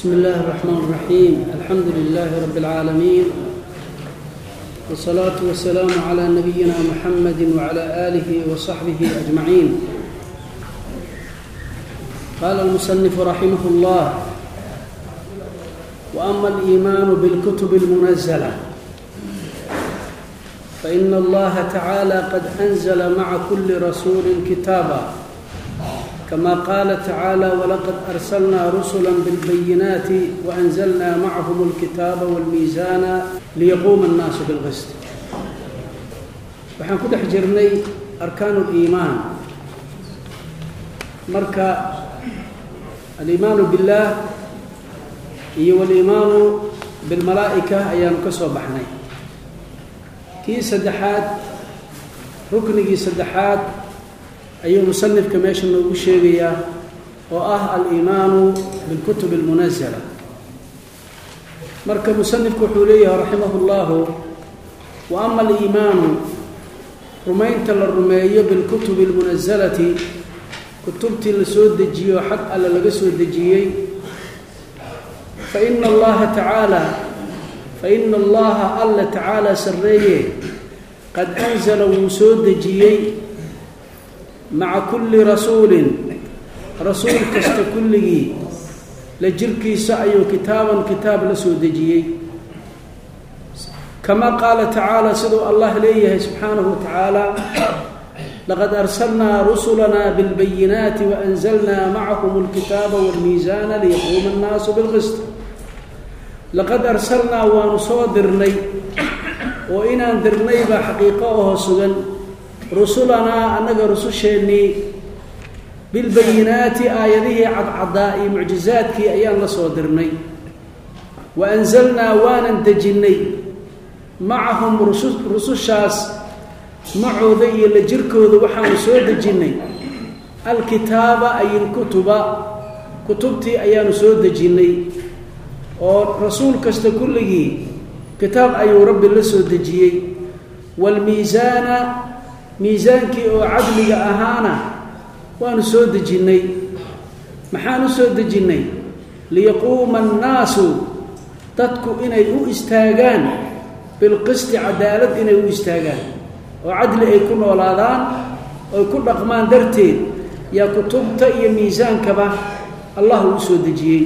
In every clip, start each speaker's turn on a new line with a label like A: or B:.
A: بسم الله الرحمن الرحيم. الحمد لله رب العالمين، والصلاة والسلام على نبينا محمد وعلى آله وصحبه أجمعين. قال المصنف رحمه الله: وأما الإيمان بالكتب المنزلة فإن الله تعالى قد أنزل مع كل رسول كتابا، كما قال تعالى: ولقد أرسلنا رسلا بالبينات وأنزلنا معهم الكتاب والميزان ليقوم الناس بالقسط. waxaan ku dhex jirnay arkaan الإيمان. marka الإيمان بالله iyo والإيمان بالملائكة ayaanu ka soo baxnay. kii saddexaad, ruknigii saddexaad ayuu musanifka meesha noogu sheegayaa oo ah al-iimaanu bilkutub almunazala. marka musanifku wuxuu leeyahay raximahullahu: wa ama al-iimaanu, rumaynta la rumeeyo bilkutubi almunazalati, kutubtii la soo dejiyo xag alle laga soo dejiyey, fa ina allaha alla tacaala sarreeye qad anzala wuu soo dejiyey maca kulli rasuulin, rasuul kasta kulligii la jirkiisa ayuu kitaab la soo dejiyey. kama qaala tacaala, siduu allah leeyahay subxaanahu wa tacaala: laqad arsalnaa rusulanaa bilbayinaati waanzalnaa macahum alkitaaba walmiisaana liyaquuma annaasu bilqist. laqad arsalnaa, waanu soo dirnay, oo inaan dirnay baa xaqiiqo oo sugan, rusulanaa annaga rususheennii, bilbayinaati aayadihii cadcaddaa iyo mucjizaadkii ayaan la soo dirnay, wa anzalnaa waanan dejinnay macahum rusushaas macooda iyo la jirkooda waxaanu soo dejinnay alkitaaba ay ilkutuba, kutubtii ayaanu soo dejinnay. oo rasuul kasta kulligii kitaab ayuu rabbi la soo dejiyey. waalmiisaana, miisaankii oo cadliga ahaana waanu soo dejinnay. maxaan u soo dejinnay? liyaquuma annaasu, dadku inay u istaagaan bilqisti, cadaalad inay u istaagaan oo cadli ay ku noolaadaan oy ku dhaqmaan darteed yaa kutubta iyo miisaankaba allah uu soo dejiyey.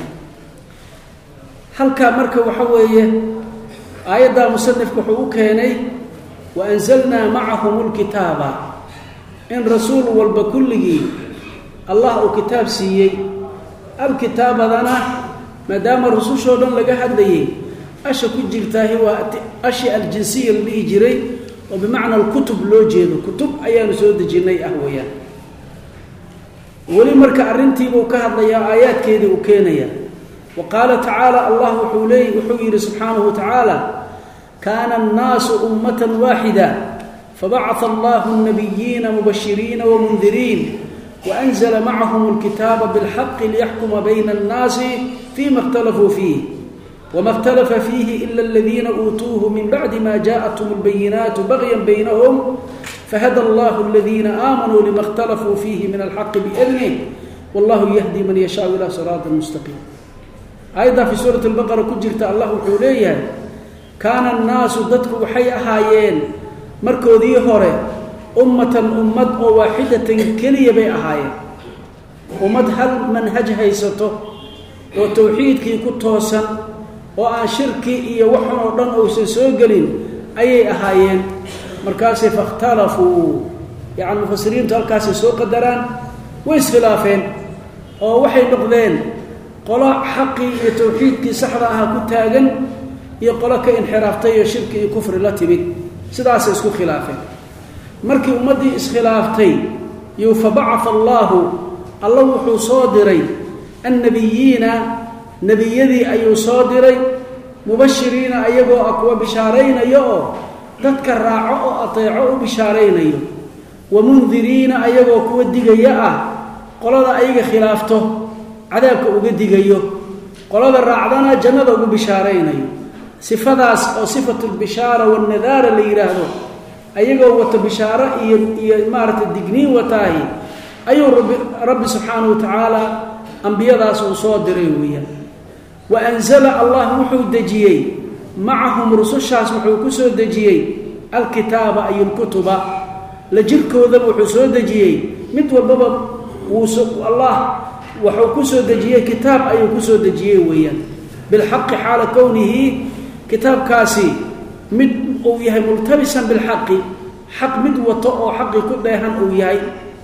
A: halkaa marka waxa weeye aayaddaa musanifku wuxuu u keenay waanzalnaa macahum alkitaaba, in rasuul walba kulligii allah uu kitaab siiyey. alkitaabadana maadaama rusushoo dhan laga hadlayay, asha ku jirtaahi waa ashi aljinsiya la dhihi jiray, oo bimacna alkutub loo jeedo. kutub ayaanu soo dejinnay ah weeyaan. weli marka arrintiibuu ka hadlayaa, aayaadkeedii uu keenaya. wa qaala tacaala, allah wuxuu yidhi subxaanahu wa tacaala: kaana annaasu ummatan waaxida fabacaa allahu الnabiyiina mubashiriina wamundiriin waanzla macahum alkitaaba bilxaqi liyaxkuma bayna annaasi fima اkhtalafuu fiih wama اhtalafa fiihi ila aladiina uutuuhu min bacdi ma jaaءathum اlbayinaatu bagyan baynahum fahada allahu aladiina aamanuu lima اkhtalafuu fiihi min alxaqi biidnih wallahu yahdi man yashaau ila siraaطi mustaqiim. aayaddaa fii suurati albaqara ku jirta allah wuxuu leeyahay: kaana annaasu, dadku waxay ahaayeen markoodii hore ummatan, ummad oo waaxidatan, keliya bay ahaayeen. ummad hal manhaj haysato oo tawxiidkii ku toosan, oo aan shirki iyo waxan oo dhan uusan soo gelin ayay ahaayeen. markaasay fakhtalafuu, yacni mufasiriintu halkaasay soo qadaraan, way iskhilaafeen oo waxay noqdeen qolo xaqii iyo tawxiidkii saxda ahaa ku taagan, iyo qolo ka inxiraaftay iyo shirki iyo kufri la timid. sidaasay isku khilaafeen. markii ummaddii iskhilaaftay, iyo fabacaa allaahu, alla wuxuu soo diray annabiyiina, nebiyadii ayuu soo diray, mubashiriina ayagoo ah kuwa bishaaraynaya oo dadka raaco oo ateeco u bishaaraynayo, wamundiriina ayagoo kuwa digaya ah, qolada ayaga khilaafto cadaabka uga digayo, qolada raacdana jannada ugu bishaaraynayo. sifadaas oo sifatulbishaara wannadaara la yidhaahdo, ayagoo wata bishaaro iyo maaragtay digniin wataahi, ayuu rabbi subxaanahu wa tacaala ambiyadaas uu soo diray weeyaan. وأنزل الله وحو دجيي معهم رسوشاس وحو كسو دجيي الكتاب أي الكتب لجلكو ذبو حسو دجيي متوى البابا الله وحو كسو دجيي كتاب أي كسو دجيي ويا بالحق حال كونه كتاب كاسي مد أو يهي ملتبسا بالحق حق مد وطأو حق كل يهان أو يهي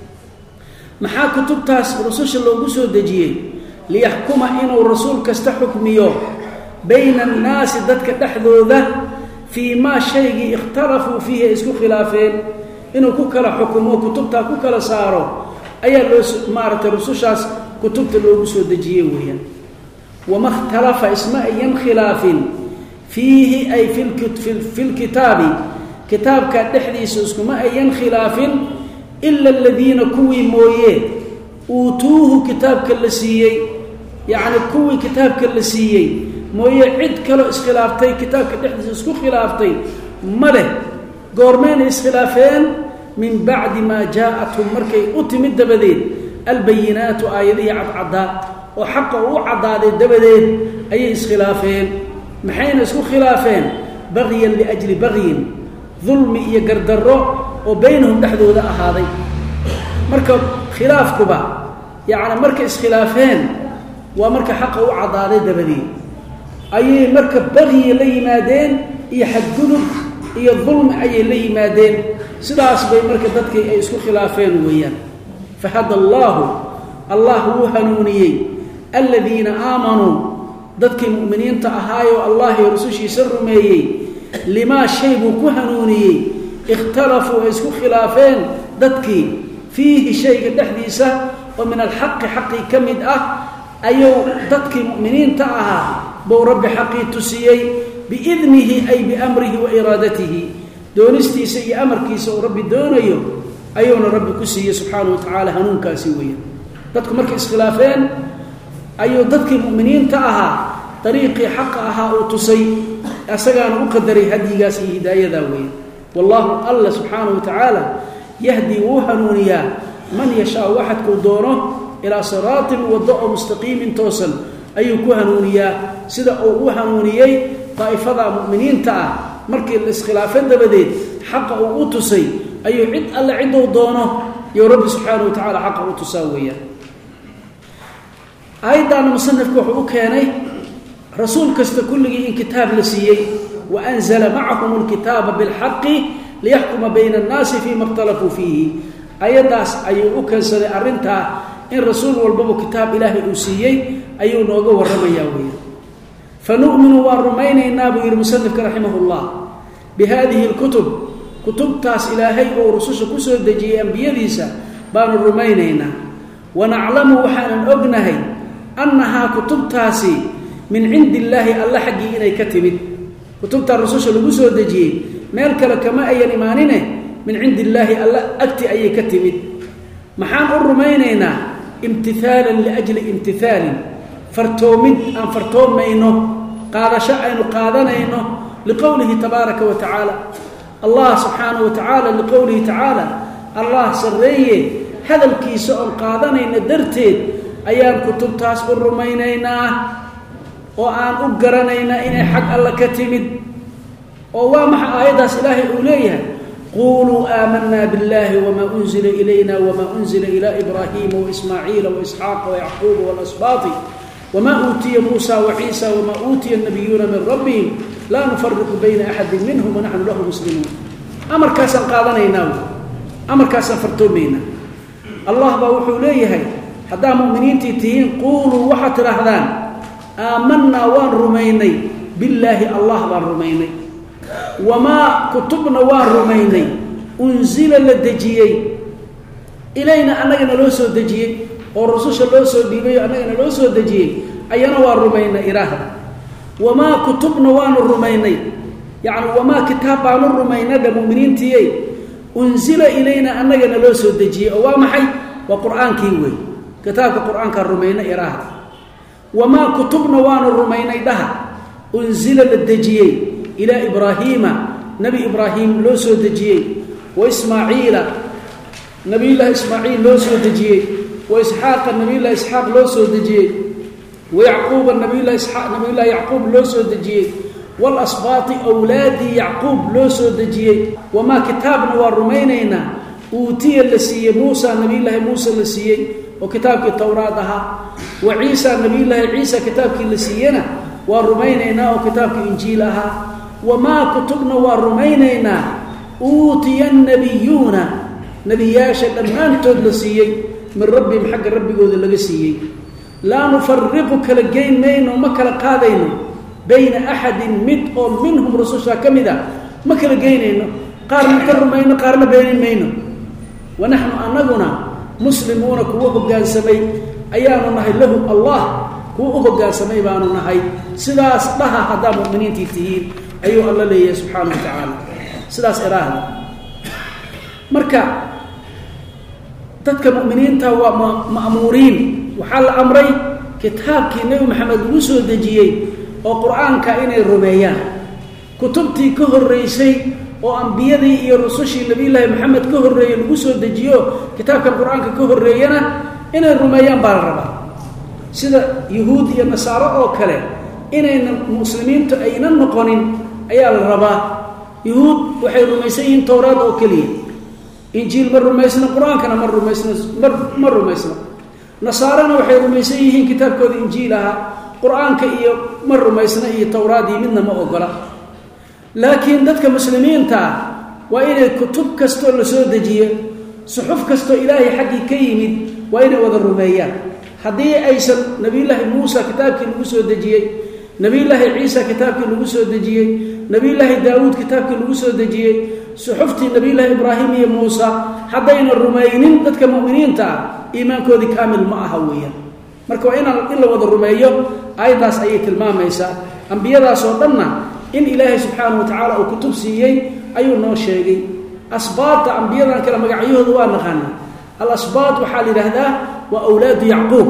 A: محا كتب تاس رسوش اللو كسو دجيي ليحكم إنه الرسول كاستحكميه بين الناس ذاتك تحذو ذا فيما شيء اختلفوا فيه اسكو خلافين إنه كوكلا حكمه كتبتها كوكلا صاروا أي مارة الرسوشاس كتبت اللوغسو دجيه ويا وما اختلف اسماء خلاف فيه أي في الكتاب كتاب كالتحديث اسكو ما أي خلاف إلا الذين كوي مويه أوتوه كتاب كاللسيي يعني كوي كتاب كاللسيي مويه عد كلو اسخلافتي كتاب كالتحديث اسكو خلافتي ماله قورمين اسخلافين من بعد ما جاءتهم مركي أتمد دبدين البينات آياته عدعدا وحقه عداد الدبدين أي اسخلافين محين اسكو خلافين بغيا لأجل بغي ظلم يقردروا وبينهم تحدو ذا هذا مركب خلاف كبا يعني مركب اسخلافين ومركب حقه عداد الدبدين أي مركب بغي لي مادين يحددوا هي الظلم أي لي مادين سلاس بي مركب ذاتك أي اسكو خلافين ويان فهدى الله هو هنوني الذين آمنوا ذاتك مؤمنين تأهايوا الله رسوشي سر ميي لما شيبوا كهنوني اختلفوا اسكو خلافين ذاتك فيه شيء تحديثه ومن الحق حقي كمد أيو ذاتك مؤمنين تأها بو رب حقي تسيي بإذنه أي بأمره وإرادته دونستي سي أمر كيسو ربي دونيو أيون ربي كسي سبحانه وتعالى هنون كاسيويا ذاتك مركز خلافين أيو ذاتك مؤمنين تأها طريقي حقها أو تسي أساقان أقدري هدي قاسي هداية ذاوية والله الله سبحانه وتعالى يهدي وهنونيا من يشاء واحد كودونه إلى صراط وضع مستقيم توصل أيو كهنونيا سيدا أو وهنونيي طائفة مؤمنين تأه مركي الاسخلافين دبدين حق أو أتسي أيو عد ألا عدو دونه يا رب سبحانه وتعالى حق أو تساويا أيضا مصنف كوحو كاني رسول كستكله إن كتاب لسيي وأنزل معهم الكتاب بالحق ليحكم بين الناس فيما اختلفوا فيه أيضا أيو أكنسل أرنتا إن رسول والبابو كتاب إلهي أسيي أيو نوغو والرمياوية فنؤمن والرمين نابو المصنف رحمه الله بهذه الكتب كتب تاس إلهي أو رسوش كسر دجي أنبياء ديسا بان الرمينينا ونعلم وحانا أبنهي أنها كتب تاسي من عند الله الله حقي إني كتبت كتب تاس رسوش كسر دجي مالك لكما أي إيمانينه من عند الله الله أكتي أي كتبت محام الرمينينا امتثالا لأجل امتثال فرتومد أن فرتومينه قاد شأن قادنينه لقوله تبارك وتعالى الله سبحانه وتعالى لقوله تعالى الله سريه هذا الكيس قادنين درتين أيام كتب تاس الرمينينا وأن أقرنينا إن حق الله كتمد ووامح آيات إلهي أوليها قولوا آمنا بالله وما أنزل إلينا وما أنزل إلى إبراهيم وإسماعيل وإسحاق ويعقوب والأسباط وما أوتي موسى وعيسى وما أوتي النبيون من ربهم لا نفرق بين أحد منهم ونحن له مسلمون أمر كاسا قادنينا أمر كاسا فرتومينا الله بوحو ليه حتى مؤمنين تيتين قولوا وحت رهدان آمنا وان رميني بالله الله وان رميني وما كتبنا وان رميني أنزل للدجيي إلينا أننا لوسو دجيي والرسول لوسو ديبي أننا لوسو دجيي أينا وان رمينا إراها وما كتبنا وان رميني يعني وما كتاب عن الرمينا دا مؤمنين تيي أنزل إلينا أننا لوسو دجيي وامحي وقرآن كيوي كتاب القرآن كالرمينا إراها وما كتبنا وان الرمينا دها أنزل للدجيي إلى إبراهيم نبي إبراهيم لوسو دجيي وإسماعيل نبي الله إسماعيل لوسو دجيي وإسحاق النبي الله إسحاق لوسو دجيي ويعقوب النبي الله إسحاق نبي الله يعقوب لو سو دجيه والأسباط أولاد يعقوب لو سو دجيه وما كتابنا والرمينينا أوتي لسي موسى نبي الله موسى لسي وكتابك التوراة وعيسى نبي الله عيسى كتابك لسينا والرمينينا وكتابك إنجيلها وما كتبنا والرمينينا أوتي النبيون نبياشا لما أنتم لسي من ربهم حق ربي قود لسي لا نفرقك لجين مين ومكل قادين بين أحد مد أو منهم رسوشا كمدا مكل جينين قارن كرمين قارن بين مين ونحن أنغنا مسلمون كوه جان سمي أيام نهي له الله كوه جان سمي بانو نهي سلاس لها هذا مؤمنين تيتين أيها الله لي سبحانه وتعالى سلاس إراهنا مركا تتك مؤمنين توا مأمورين وحال أمري كتابك النبي محمد وسو دجيي او قرآنك إني رميان كتبتي كهر رئيسي او أنبيادي إيا رسوشي النبي الله محمد كهر رئيان وسو دجيو كتابك القرآنك كهر رئيانا إني رميان بالربا سيدا يهود إيا نصارى او كلا إني المسلمين تأينا نقونين أيا الربا يهود وحي رميسيين توراة او كليه إنجيل مر رميسنا قرآن كان مر رميسنا نصارنا وحي رميسيين كتاب كود إنجيلها قرآن كإيه مر رميسنا إيه توراة دي منا ما أقوله لكن ذاتك مسلمين تا وإلى كتب كستو لسودجية صحف كستو إلهي حقي كيمد وإلى وذا الرميان حدي أيسر نبي الله موسى كتابك لسودجية نبي الله عيسى كتابك لسودجية نبي الله داود كتابك لسودجية صحفتي نبي الله إبراهيم يا موسى حدين الرميين ذاتك مؤمنين تا إيمان كودي كامل معها ويا marka waa in la wada rumeeyo ayadaas ayay tilmaamaysaa anbiyadaas oo dhanna in ilaahay subxaanahu wa tacaala uu kutub siiyey ayuu noo sheegay asbaabta anbiyadan kala magacyahooda waa naqaana al-asbaat waxaa la yidhaahdaa waa awlaadu yacquub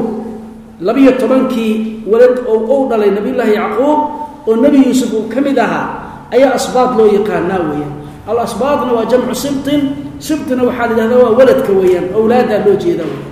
A: 12kii walad oo dhalay nabiyullaahi yacquub oo nebi yuusuf uu ka mid ahaa ayaa asbaat loo yaqaanaa weeyaan al-asbaatna waa jamcu sibtina waxaa la yidhahdaa waa waladka weeyaan awlaadaa loo jeeda weeyaan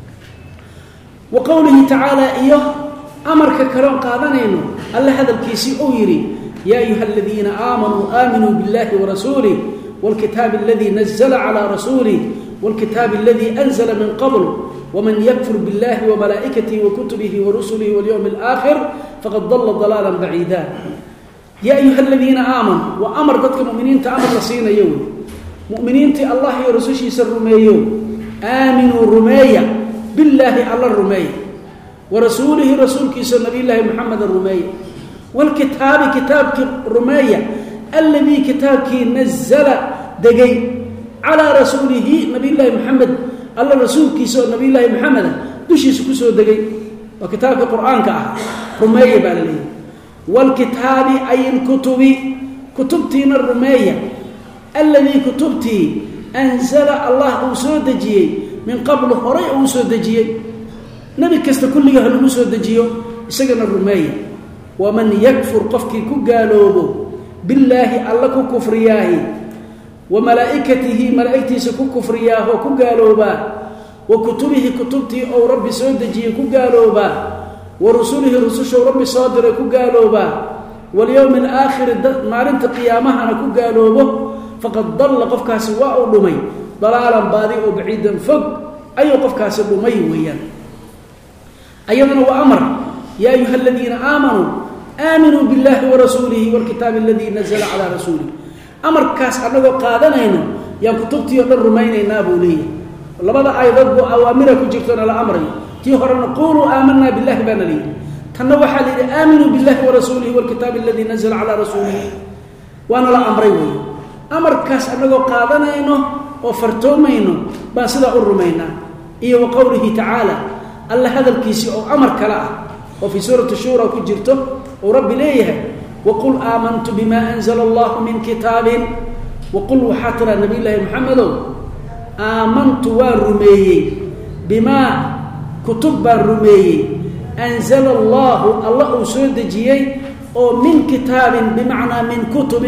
A: وقوله تعالى إيه أمرك كلام قادنينه الله هذا الكيسي أويري يا أيها الذين آمنوا بالله ورسوله والكتاب الذي نزل على رسوله والكتاب الذي أنزل من قبل ومن يكفر بالله وملائكته وكتبه ورسله واليوم الآخر فقد ضل ضلالا بعيدا يا أيها الذين آمنوا وأمر ذاتك مؤمنين تأمر لصينا يوم مؤمنين تي الله يرسوشي سر رميو آمنوا رميا بالله على الرمي ورسوله رسولك سيد نبي الله محمد الرمي والكتاب كتابك الرمية الذي كتابك نزل دقي على رسوله نبي الله محمد الله رسولك سيد نبي الله محمد دوشي سكسو دقي وكتابك القرآن رمية بالله والكتاب أي الكتب كتبتين الرمية الذي كتبتي أنزل الله سودجي من قبل هري أو سودجيه نبي كست كل يهل سودجيه سجن الرمية ومن يكفر قفك كجالوبه بالله الله كفرياه وملائكته ملائكته سكفرياه وكجالوبه وكتبه كتبتي أو رب سودجيه كجالوبه ورسوله رسوله رب صادر كجالوبه واليوم الآخر ما رنت قيامها كجالوبه فقد ضل قفك سواء لمي ضلالا بادئ وبعيدا فوق أي قفك سبمي ويان أيضا وأمر يا أيها الذين آمنوا بالله ورسوله والكتاب الذي نزل على رسوله أمر كاس أنه قادنين يا كتبتي يقدر رميني نابو لي والله بدأ أيضا أوامرك جبتنا على أمري تيهر نقولوا آمنا بالله بان لي تنوح لي آمنوا بالله ورسوله والكتاب الذي نزل على رسوله وأنا لا أمري وي أمر كاس أنه قادنين وفرتومينه باسدا الرمينا إيه وقوله تعالى الله هذا الكيسي أو أمر كلا وفي سورة الشورى كجرته ورب ليه وقل آمنت بما أنزل الله من كتاب وقل وحاتر النبي الله محمد آمنت والرمي بما كتب الرمي أنزل الله سودجي أو من كتاب بمعنى من كتب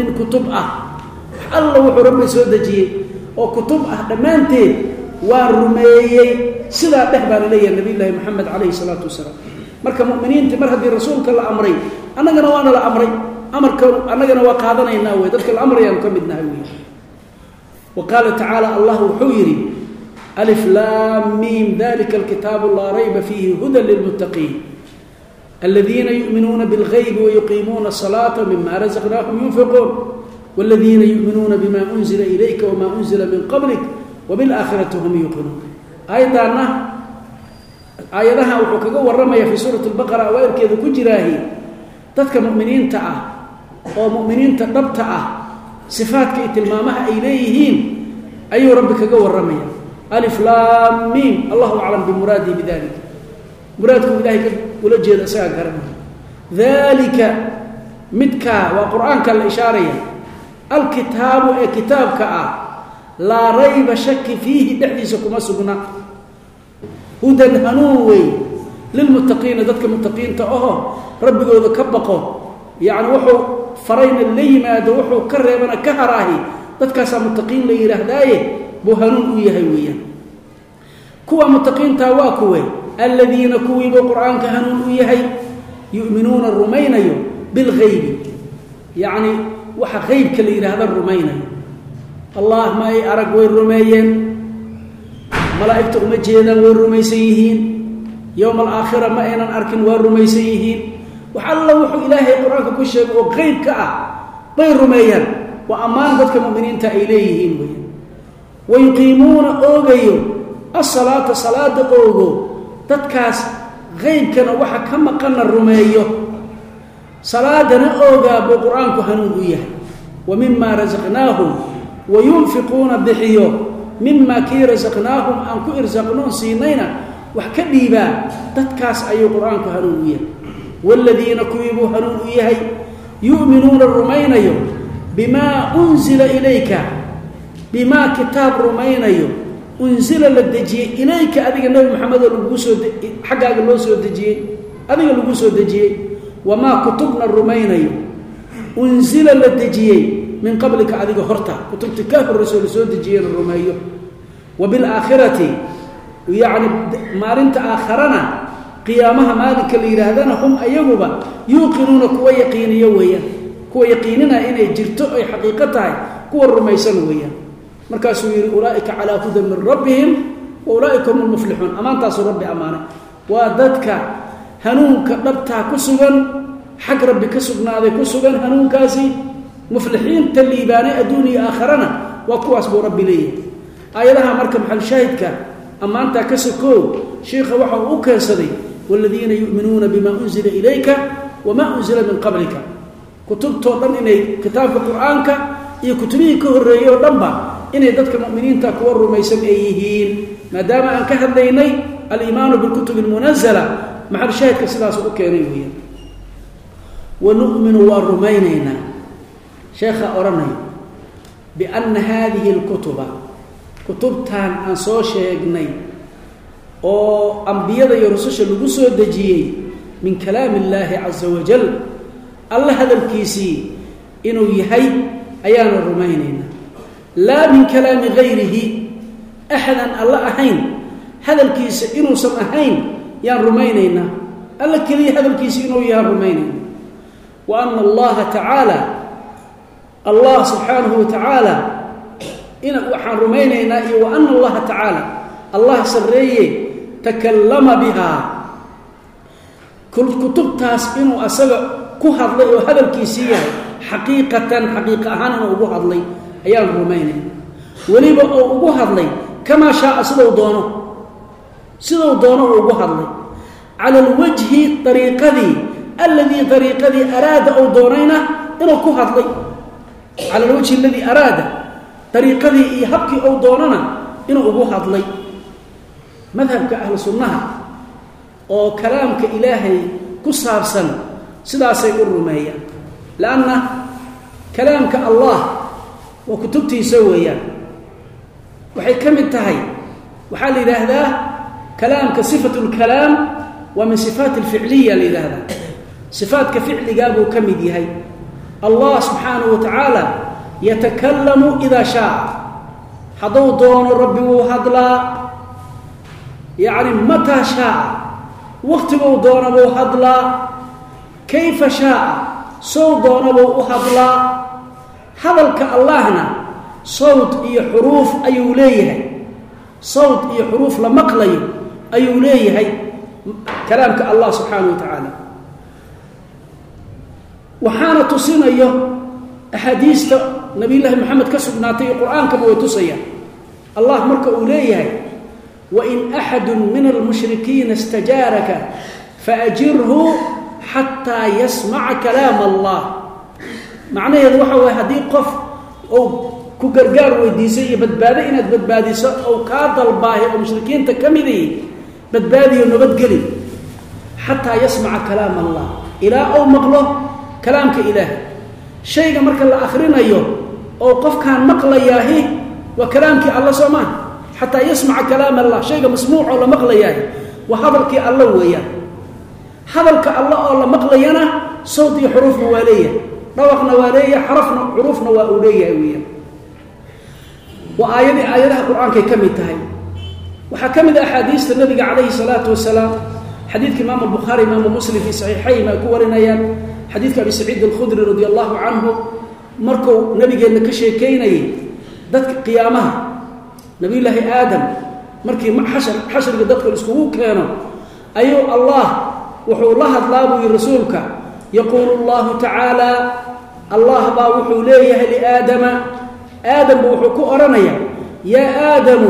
A: الله ربي سودجي oo kutub dhamaanteed waa rumeeyay sida dhexbaan leeyahay nabi ilaahi maxamed kaleey salaatu wasalaam marka mu'miniinta mar hadii rasuulka la amray annagana waana la amray amarka annagana waa qaadanaynaa way dadka la amrayaan kamidnahay way وقال تعالى الله وحيري ألف لام ميم ذلك الكتاب لا ريب فيه هدى للمتقين الذين يؤمنون بالغيب ويقيمون الصلاة مما رزقناهم ينفقون والذين يؤمنون بما أنزل إليك وما أنزل من قبلك وبالآخرة هم يوقنون أيضا آياتها وحكاكا ورمي في سورة البقرة وإر كذا كجراهي تذكى مؤمنين تعه أو مؤمنين تنبتعه صفات كي تلمامها إليهين أي ربك قوى الرمي ألف لام ميم الله أعلم بمراده بذلك مرادكم بذلك ولجه الأساء كرمه ذلك مدكا وقرآنك الإشارية الكتاب كتابك لا ريب شك فيه دحديسكم أسقنا هدى هنوي للمتقين ذاتك المتقين تأوه ربك وذا كبقوا يعني وحو فرين اللي ما دوحو كربنا كهراهي dadkaas muttaqiin la yiraahdaaye buu hanuun u yahay weeyaan kuwa muttaqiin taa waa kuwe alladina kuwiba quraanka hanuun u yahay yu'minuuna rumaynayo bil ghayb yaani waxa ghaybka la yiraahdo rumaynayo allah ma ay arag way rumeeyeen malaa'iktu ma jeedaan way rumaysan yihiin yawm al-aakhira ma aynan arkin way rumaysan yihiin waxa allah wuxuu ilaahay quraanka ku sheegay oo ghaybka ah bay rumeeyaan وأمان ذاتك المؤمنين تأيليهم ويقيمون أوغيو الصلاة صلاة أوغو تتكاس غيب كان وحا كما قلنا الرميو صلاة أوغا بقرآن كهنون إياه ومما رزقناهم وينفقون بحيو مما كي رزقناهم أنكو إرزقنون سينينا وحكبيبا تتكاس أي قرآن كهنون إياه والذين كويبوا هنون إياه يؤمنون الرمين يوم بما أنزل إليك بما كتاب رمينيو أنزل للدجي إليك أديك النبي محمد اللقوسو حقاق اللوسو الدجي أديك اللقوسو الدجي وما كتبنا الرمينيو أنزل للدجي من قبلك أديك هرتا كتبت كاف الرسول سو الدجي الرميو وبالآخرة يعني مارنت آخرنا قيامها مالك اللي يرهدنا هم أيهما يوقنون كوا يقيني ويا kuwa yaqiinina inay jirto ay xaqiiqo tahay kuwa rumaysan weeyaan markaas uu yiri ulaa'ika ala hudan min rabbihim wa ulaa'ika humul muflihun amaantaas rabbi amaana waa dadka hanuunka dhabta ku sugan xaq rabbi ka sugnaaday ku sugan hanuunkaasi muflihiin taliibaanay adduuniya aakhirana waa kuwaas buu rabbi leeyahay aayadaha marka maxal shaahidka amaanta ka sokoo sheekha waxa uu keensaday walladina yu'minuuna bima unzila ilayka wama unzila min qablika kutubtoo dhan inay kitaabka quraanka iyo kutubihii ka horeeyay dhanba inay dadka muuminiinta kuwa rumaysan ay yihiin maadaama aan ka hadlaynay al-iimaan bil kutub al-munazzala maxal shaahidka sidaas u keenay weeyaan wa nu'minu wa rumaynayna sheekha oranay bi anna hadhihi al-kutuba kutubtan aan soo sheegnay oo anbiyada iyo rususha lagu soo dajiyay min kalaam illaahi azza wa jalla الله هذا الكيسي إنه يهي أيان الرمينين لا من كلام غيره أحدا الله أحين هذا الكيسي إنه سم أحين يا الرمينين الله كلي هذا الكيسي إنه يا الرمينين وأن الله تعالى الله سبحانه وتعالى إنه وحن رمينين وأن الله تعالى الله سريه تكلم بها كل كتب تاس إنه أسبق ku hadlay oo hadalkiisa yahay xaqiiqatan xaqiiqa ahaan inuu ugu hadlay ayaan rumaynay waliba oo ugu hadlay kama shaa sidoo doono ugu hadlay ala alwajhi tariiqadi alladhi tariiqadi arada oo doonayna inuu ku hadlay ala alwajhi alladhi arada tariiqadi iyo habkii oo doonana inuu ugu hadlay madhabka ahlu sunnaha oo kalaamka ilaahay ku saabsan sidaasay u rumeeyaan laana kalaamka allah wa kutubtiisa weeyaan waxay kamid tahay waxa la yiraahdaa kalaamka sifatul kalaam wa min sifatil fi'liya la yiraahdaa sifatka fi'liga buu kamid yahay allah subhanahu wa ta'ala yatakallamu idha sha'a haduu doono rabbi uu hadlaa yani mata sha'a waqtigu doonabo hadla kayfa shaa soo doonabo u hadla hadalka allahna sawt iyo xuruuf ayuu leeyahay sawt iyo xuruuf la maqlayo ayuu leeyahay kalaamka Allah subhanahu wa ta'ala waxaana tusinayo ahadiista nabiyullah Muhammad ka sugnaatay quraanka way tusayaan Allah marka uu leeyahay wa in ahadun min al-mushrikeen istajaraka fa'ajirhu hatta yasma' kalam Allah macnaheedu waxa way hadii qof oo ku gargaar weydiisay iyo badbaado inaad badbaadiso oo ka dalbaahay oo mushrikiinta kamidii badbaadiyo nabad gali hatta yasma' kalam Allah ila aw maqlo kalaamka ilaahi shayga marka la akhrinayo oo qofkan maqlayaahi wa kalaamki Allah Subhanahu hatta yasma' kalam Allah shayga masmuuc oo la maqlayaahi wa hadalki Allah weeyaan hadalka Allah oo la maqlayana sawt iyo xuruuf waliya dhawaqna waliya xarafna xuruufna waa uleeyahay weeyaan wa aayadaha quraanka kamid tahay waxa kamid ahadiista nabiga kaleey salaatu wasalaam حديث إمام البخاري إمام مسلم في صحيحين ما كورنايا حديث أبي سعيد الخدري رضي الله عنه مركو نبي قال لك شيء كيني ذات قيامها نبي الله آدم مركي حشر قدرت الاسكوك كانوا أيو الله وحو الله اطلابه رسولك يقول الله تعالى الله باوحو ليه لآدم آدم بوحو أرنيا يا آدم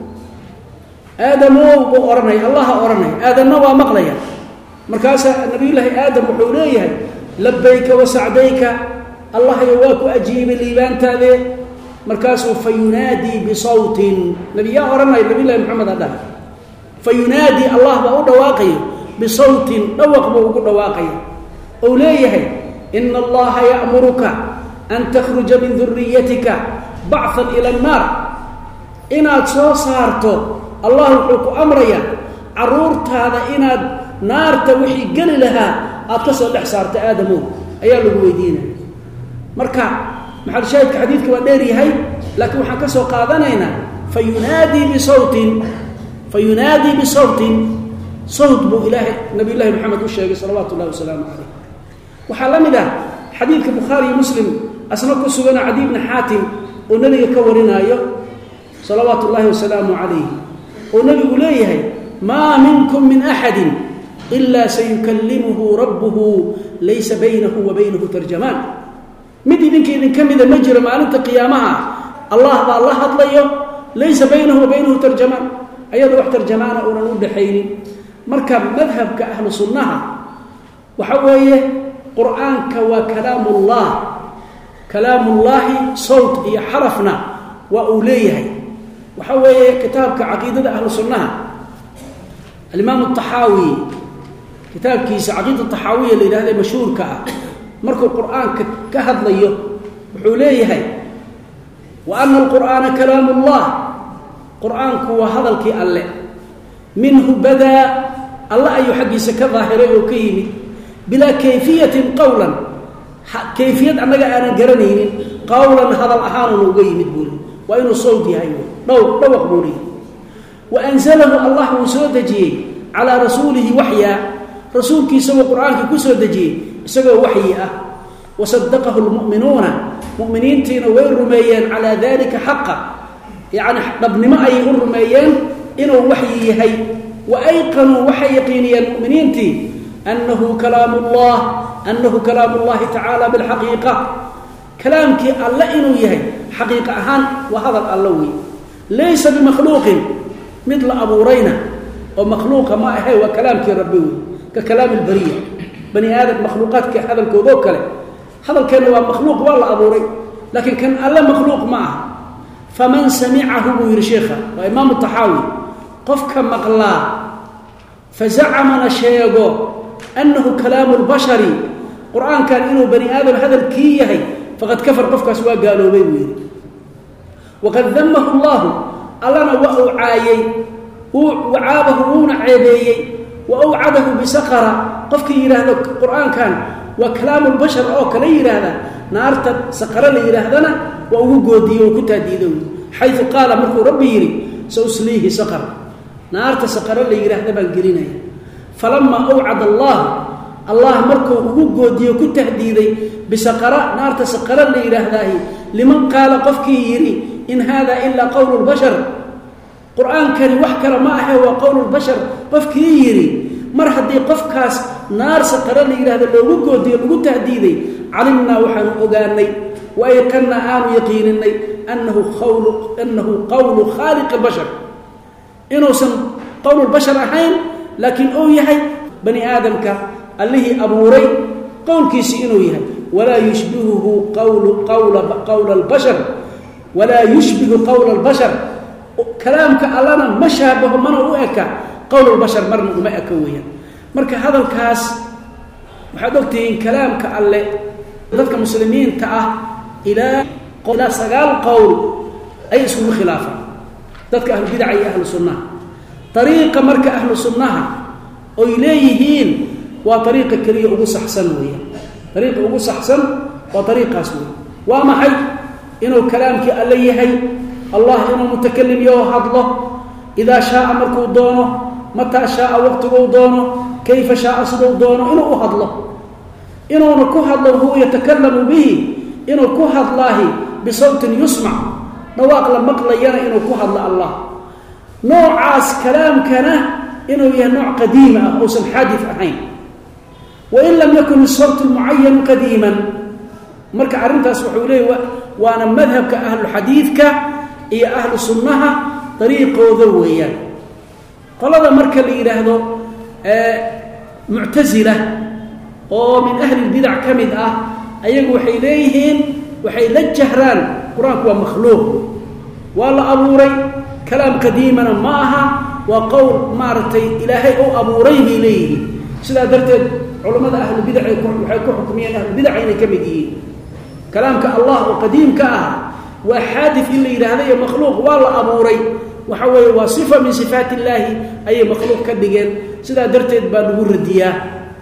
A: آدم وأرني الله أرني آدم نوى مقليا مركز النبي الله آدم وحوليه لبيك وسعديك الله يواك أجيب الليبان تابه مركز فينادي بصوت نبي أرني نبي الله محمد هذا فينادي الله بأود واقعي بصوت نوق بأود واقعي أوليه إن الله يأمرك أن تخرج من ذريتك بعثا إلى النار إن صارته الله وحكو أمريا عرورت هذا إن نار توحي قل لها أتصل لحسارت آدمو أيها الويدين مركع محل شاهد حديثك وديري هاي لكن وحكسوا قادنينا فينادي بصوت صوت بو إله نبي الله محمد والشيخ صلوات الله وسلامه عليه وحلم ذا حديث البخاري مسلم أسنقوا سبنا عدي بن حاتم ونبي كورنا صلوات الله وسلامه عليه ونبي إليه ما منكم من أحد إلا سيكلمه ربه ليس بينه وبينه ترجمان مدي منك إذن كم إذا مجرى ما أنت قيامها الله أطليه ليس بينه وبينه ترجمان أيضا واحد ترجمان أولا نقول حيني مركب مذهب كأهل صنها وحوية قرآنك وكلام الله كلام الله صوت هي حرفنا وأوليه وحوي كتابك عقيدة أهل السنة الإمام الطحاوي كتاب كيس عقيدة الطحاوية اللي هذا مشهور مركو القرآن كهد ليه وحوليه وأن القرآن كلام الله قرآن هو هذا الكي الله منه بدأ الله أي حديث كظاهره وكيمي بلا كيفية قولا كيفية أنك أنا قرنين قولا هذا الأحان وقيمي تقول وإنه صوتي هايوه دوق بوري وأنزله الله وسودجي على رسوله وحيا رسولك سوى قرآنك كسودجي سوى وحيا وصدقه المؤمنون مؤمنين تين ويرميان على ذلك حقا يعني ابن ما أي الرميان إنه وحي هي وأيقنوا وحي يقيني المؤمنين تي أنه كلام الله تعالى بالحقيقة كلامك الله إنه يهي حقيقة أهان وهذا اللوي ليس بمخلوق مثل أبو رينا ومخلوق ما هي وكلامك ربوي ككلام البرية بني آدم مخلوقات كهذا الكوبوك هذا كان هو مخلوق والله أبو ري لكن كان الله مخلوق معه فمن سمعه يرشيخه وإمام الطحاوي قفك مقلا فزعم نشيغو أنه كلام البشري قرآن كان إنه بني آدم هذا الكيهي فقد كفر قفك سواء قالوا بيوين وقد ذمه الله ألنا وأوعايي وعابه ونعيبيي وأوعده بسقرة قفك هذا القرآن كان وكلام البشر أو كلير هذا نارت سقرة لير هذا وأوجودي وكتاديدون حيث قال مركو ربي يري سأسليه سقر نارت سقرة لير هذا بنجرينه فلما أوعد الله مركو وجودي وكتهديدي بسقراء نار تسقر اللي رهذاه لمن قال قفكي يري إن هذا إلا قول البشر قرآن كان وحكر ما هو قول البشر قفكي يري مرحدي قفكاس نار سقر اللي رهذا لو وجودي وكتهديدي علمنا وحن أجاني وأيقنا آن يقينني أنه قول خالق البشر إنه سن قول البشر أحين لكن أو يحي بني آدم اللي أبوري قول كيسي إنه يحي ولا يشبهه قول البشر ولا يشبه قول البشر كلامك ألنا مشابه من رؤيك قول البشر مرنا ما أكويا مرك هذا الكاس وحدوكتين كلامك اللي ذلك المسلمين إلى سقال قول أي اسم خلافة ذلك أهل البدع أهل السنة طريقة مرك أهل السنة وإليهين وطريقة كريه أقص أحسن وهي طريقة أقص أحسن وطريقة أسوي وما حي إنه كلامك أليه الله إنه متكلم يوحد له إذا شاء مركو دونه متى شاء وقته دونه كيف شاء صدو دونه إنه أحد له إنه نكوهد له هو يتكلم به إنه كوهد الله بصوت يسمع نواقل مقلينا إنه كوهد الله نوع عاس كلام كان إنه هي نوع قديمة أو حادث أحين وإن لم يكن الصوت المعين قديما مركع عرنتها سبحوا إليه وأنا مذهب كأهل الحديث إيه أهل السنة طريقه ذويا قال هذا مركع اللي هذا معتزلة ومن أهل البدع كمد أيقوا حيليهن وحيل الجهران قرآن هو مخلوق والله أبوري كلام قديما معها وقول مارتي إلهي أو أبوريه إليه سلا درت علماء أهل البدع وحيكون حكميا أهل البدع إلي كمدين كلامك الله وقديم وحادث إلي هذا مخلوق والله أبوري وحوي وصفة من صفات الله أي مخلوق كدقين سلا درت بانقول ردياه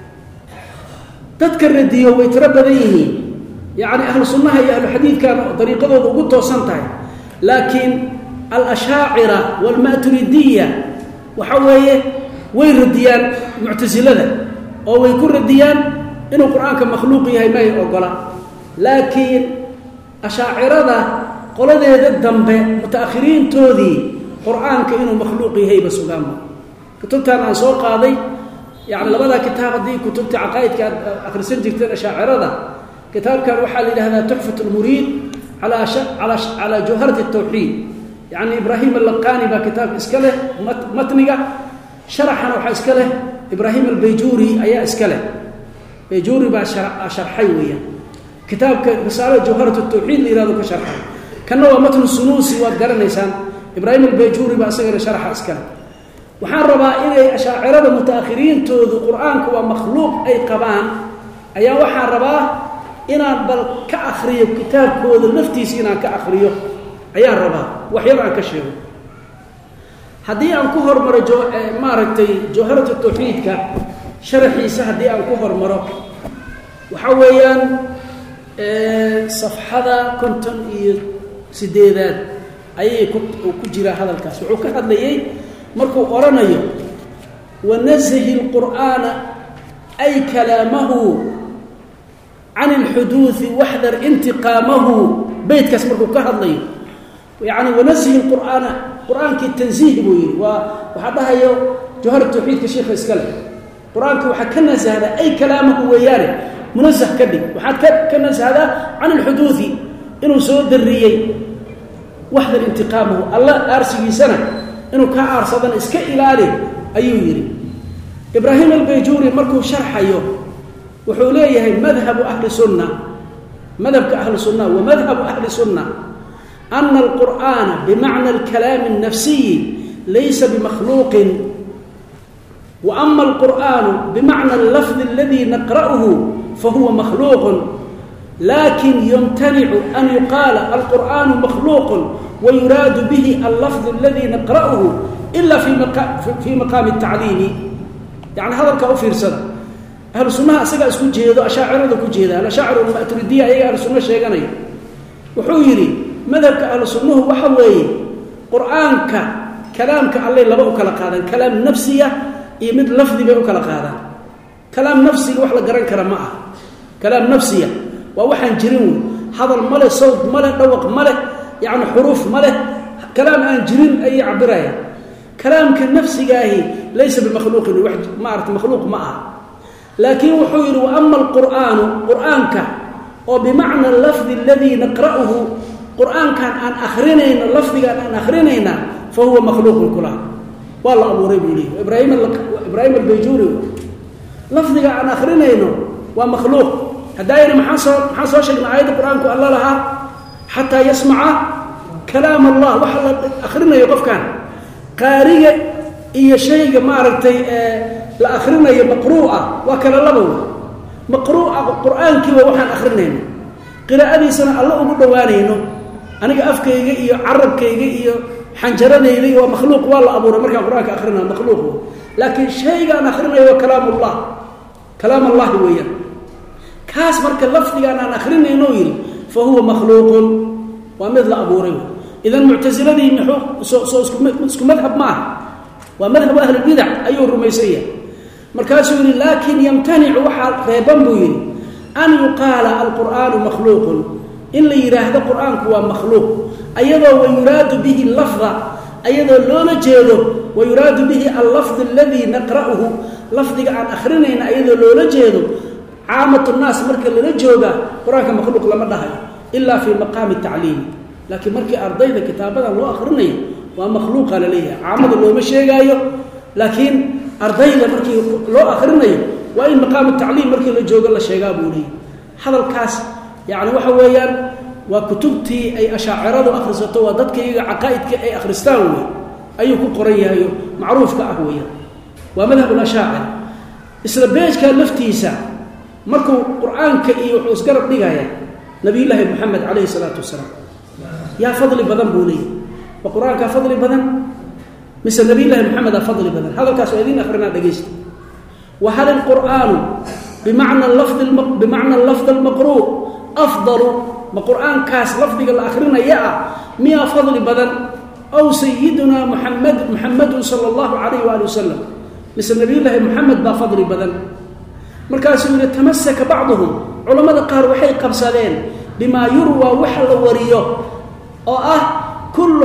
A: تذكر رديه ويتربى ذيه يعني أهل السنة أهل الحديث كانوا طريقة وقلت وصنتها لكن الأشاعرة والماتريدية وحوي ويرديان معتزلة أو يكون رديان إنه القرآن كمخلوق هي ما يقول لكن أشاعرة قل هذا الذنب متأخرين توذي قرآن كإنه مخلوق هي بس قامه كتبت أنا سوق هذه يعني لبدا كتاب دي كتبت عقائد كان آخر سنة كتير أشاعرة كتاب كان وحال إلى هذا تحفة المريد على جوهرة التوحيد يعني إبراهيم اللقاني بكتاب إسكاله متنقة شرحنا وحا إسكاله إبراهيم البيجوري أي إسكاله بيجوري بشرحيوية كتاب رسالة جوهرة التوحيد لإرادة شرحه كان هو متن السنوسي وقرن إنسان إبراهيم البيجوري بأسجر شرح إسكاله وحرب إلي أشاعرة متأخرين توذو قرآنك ومخلوق أي قبان أي وحرباه إنا بل كأخريه كتاب كود النفتيس إنا كأخريه أي رباه وحيرا كشيه هدي أن كهر مارتي جوهرة التوحيد كشرحي سهدي أن كهر مرة وحويا صفحة كنتم سديدات أي كجرا هذا الكاس وعكاد لي مركو قرنيه ونزه القرآن أي كلامه عن الحدوث واحذر انتقامه بيت كاس مركو كهد لي يعني ونزه القرآن كالتنزيه بوير وحدها يو جوهر التوحيد كشيخ إسكاله قرآن وحكنا هذا أي كلامه وياره منزه كذب وحكنا هذا عن الحدوث إنه سود الريي واحذر انتقامه الله أرسل سنة إنه كأرصدا إسكا إلالي أيو يري إبراهيم البيجوري مركو شرح أيوه وحوليه مذهب أهل السنة مذهب أهل السنة ومذهب أهل السنة أن القرآن بمعنى الكلام النفسي ليس بمخلوق وأما القرآن بمعنى اللفظ الذي نقرأه فهو مخلوق لكن يمتنع أن يقال القرآن مخلوق ويراد به اللفظ الذي نقرأه إلا في مقام التعليم يعني هذا الكأوفير سنة أهل السنة أسقى اسكو جيدو أشاعر هذا كو جيدا الأشاعر والمأتردية أي أهل السنة شيئا وحويري مذهب أهل السنة وحوي قرآنك كلامك الله لبقوا كلا قادن كلام نفسية يمد لفظي بيوك لقادا كلام نفسي وح لقران كرماء كلام نفسي ووحن جرين هذا الملء صوت ملء دوق ملء يعني حروف ملء كلام أن جرين أي عبرايا كلام كالنفسي جاهي ليس بمخلوق الوحد ما أعرف مخلوق معه لكن وحير وأما القرآن قرآنك وبمعنى اللفظ الذي نقرأه قرآن كان أن أخرنين اللفظ كان أن أخرنين فهو مخلوق كله والله أبو ريبولي إبراهيم البيجوري لفظ كان أن أخرنين ومخلوق هداير محصل شيء من آيات القرآن قال الله لها حتى يسمع كلام الله وحل أخرنا يقف كان قارئة إيه شيء ما رتي لأخرنا مقروءة وكلا لبو مقروءة القرآن كيف وحن أخرنين قراءة سنة الله أقول دوانينه أنا أفكي عرب كي حنجرني لي ومخلوق والله أبو رمرك القرآن أخرنا مخلوق لكن شيء أنا أخرنا هو كلام الله وياه كاس مرك اللفظ أنا أخرنا نويل فهو مخلوق ومثل أبو ريو إذا المعتزلة دي اسكو مذهب معه ومذهب أهل البدع أيها الرميسية مركز يقول لكن يمتنع وحال ريبان بوين أن يقال القرآن مخلوق إلا يراه القرآن هو مخلوق أيضا ويراد به اللفظ أيضا لولا جيده ويراد به اللفظ الذي نقرأه لفظ عن أخرين أيضا لولا جيده عامة الناس مركز اللي نجوده قرآن مخلوق لما دهي إلا في مقام التعليم لكن مركز أرضينا كتابة الله أخرين ومخلوق على ليه عامة اللي مشي جايه لكن أرضينا مركز الله أخرين وإن مقام التعليم مركز اللي جوده الله شيء قابولي هذا الكاس يعني وحويا وكتبتي أي أشاعرة وأخرسته وضدك عقائدك أي أخرستاوي أي قرية معروف كأهوية ومذهب الأشاعر إسرائيل كان لفتيسا مركو قرآن كأي وحسقرب لغاية نبي الله محمد عليه الصلاة والسلام يا فضل بدن بولي وقرآن كفضل بدن مثل نبي الله محمد فضل بدن هذا الكاسوئدين أخرنا دقيست وهل القرآن بمعنى اللفظ المقروء أفضل ما قرآن كاس لفظ الآخرين يا ميا فضل بدن أو سيدنا محمد صلى الله عليه وآله وسلم مثل نبي الله محمد بفضل بدن مركز يتمسك بعضهم علماء قار وحي قبسالين بما يروى وحل وريه كل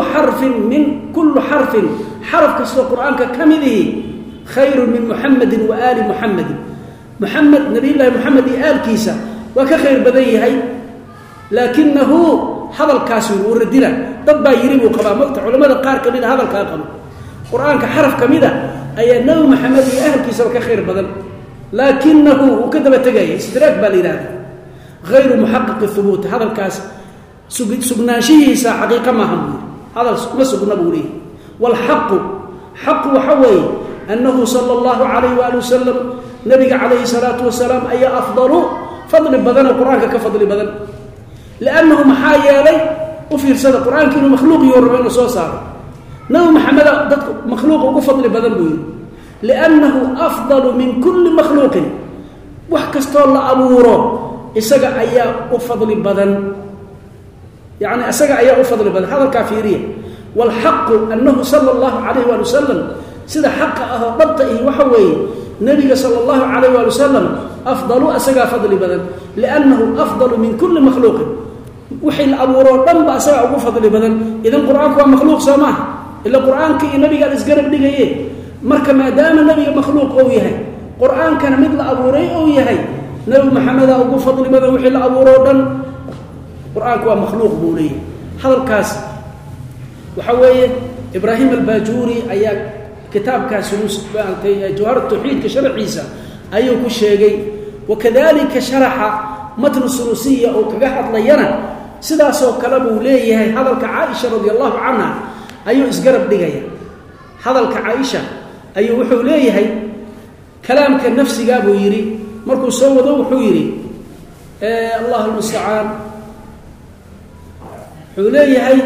A: حرف كسر القرآن ككمله خير من محمد وآل محمد نبي الله محمد آل كيسا وكخير بديه لكنه هذا الكاسو وردنا ضد يريم وقبا مقطع علماء قار كميده هذا الكاقم قرآن كحرف كميده أي أنه محمد آل كيسا وكخير بدل لكنه وكذب تجاي استدراك بالإرادة غير محقق الثبوت هذا الكاس سجناشيه حقيقة ما هم هذا ما سجنا بوليه والحق حق وحوي أنه صلى الله عليه وآله وسلم نبي عليه الصلاة والسلام أي أفضل فضل بدن القرآن كفضل بدن لأنه محايا لي وفي رسالة القرآن كأنه مخلوق يوربين صار نو محمد مخلوق وفضل بدن بوليه لأنه أفضل من كل مخلوق وحكست الله أبوره إسقى أيا أفضل بدن يعني أسقى أيا أفضل بدن هذا الكافرية والحق أنه صلى الله عليه وآله وسلم سيدا حق ضبطه وحوي نبي صلى الله عليه وآله وسلم أفضل أسقى فضل بدن لأنه أفضل من كل مخلوق وحي الأبوره ضم أسقى أفضل بدن إذا القرآن هو مخلوق سماه إلا القرآن كي النبي قال إسقرب لقيه marka maadaama nabiga makhluuq oo yahay quraankan mid la abuuray oo yahay nabi maxamed ugu fadli badan wixii la abuuro dhan quraanku waa makhluuq buu leeyahay hadalkaas waxa weeye ibraahim al-bajuri ayaa kitaabkaas baantay jawhar at-tauhid ka sharxiisa ayuu ku sheegay wakadalika sharaxa matn as-surusiyya oo kaga hadlayana sidaas oo kale buu leeyahay hadalka Aisha radhiyallahu anha ayuu isgarab dhigaya hadalka Aisha ayuu wuxuu leeyahay kalaamka nafsiga buu yiri markuu soo wado wuxuu yiri Allahu musta'an wuxuu leeyahay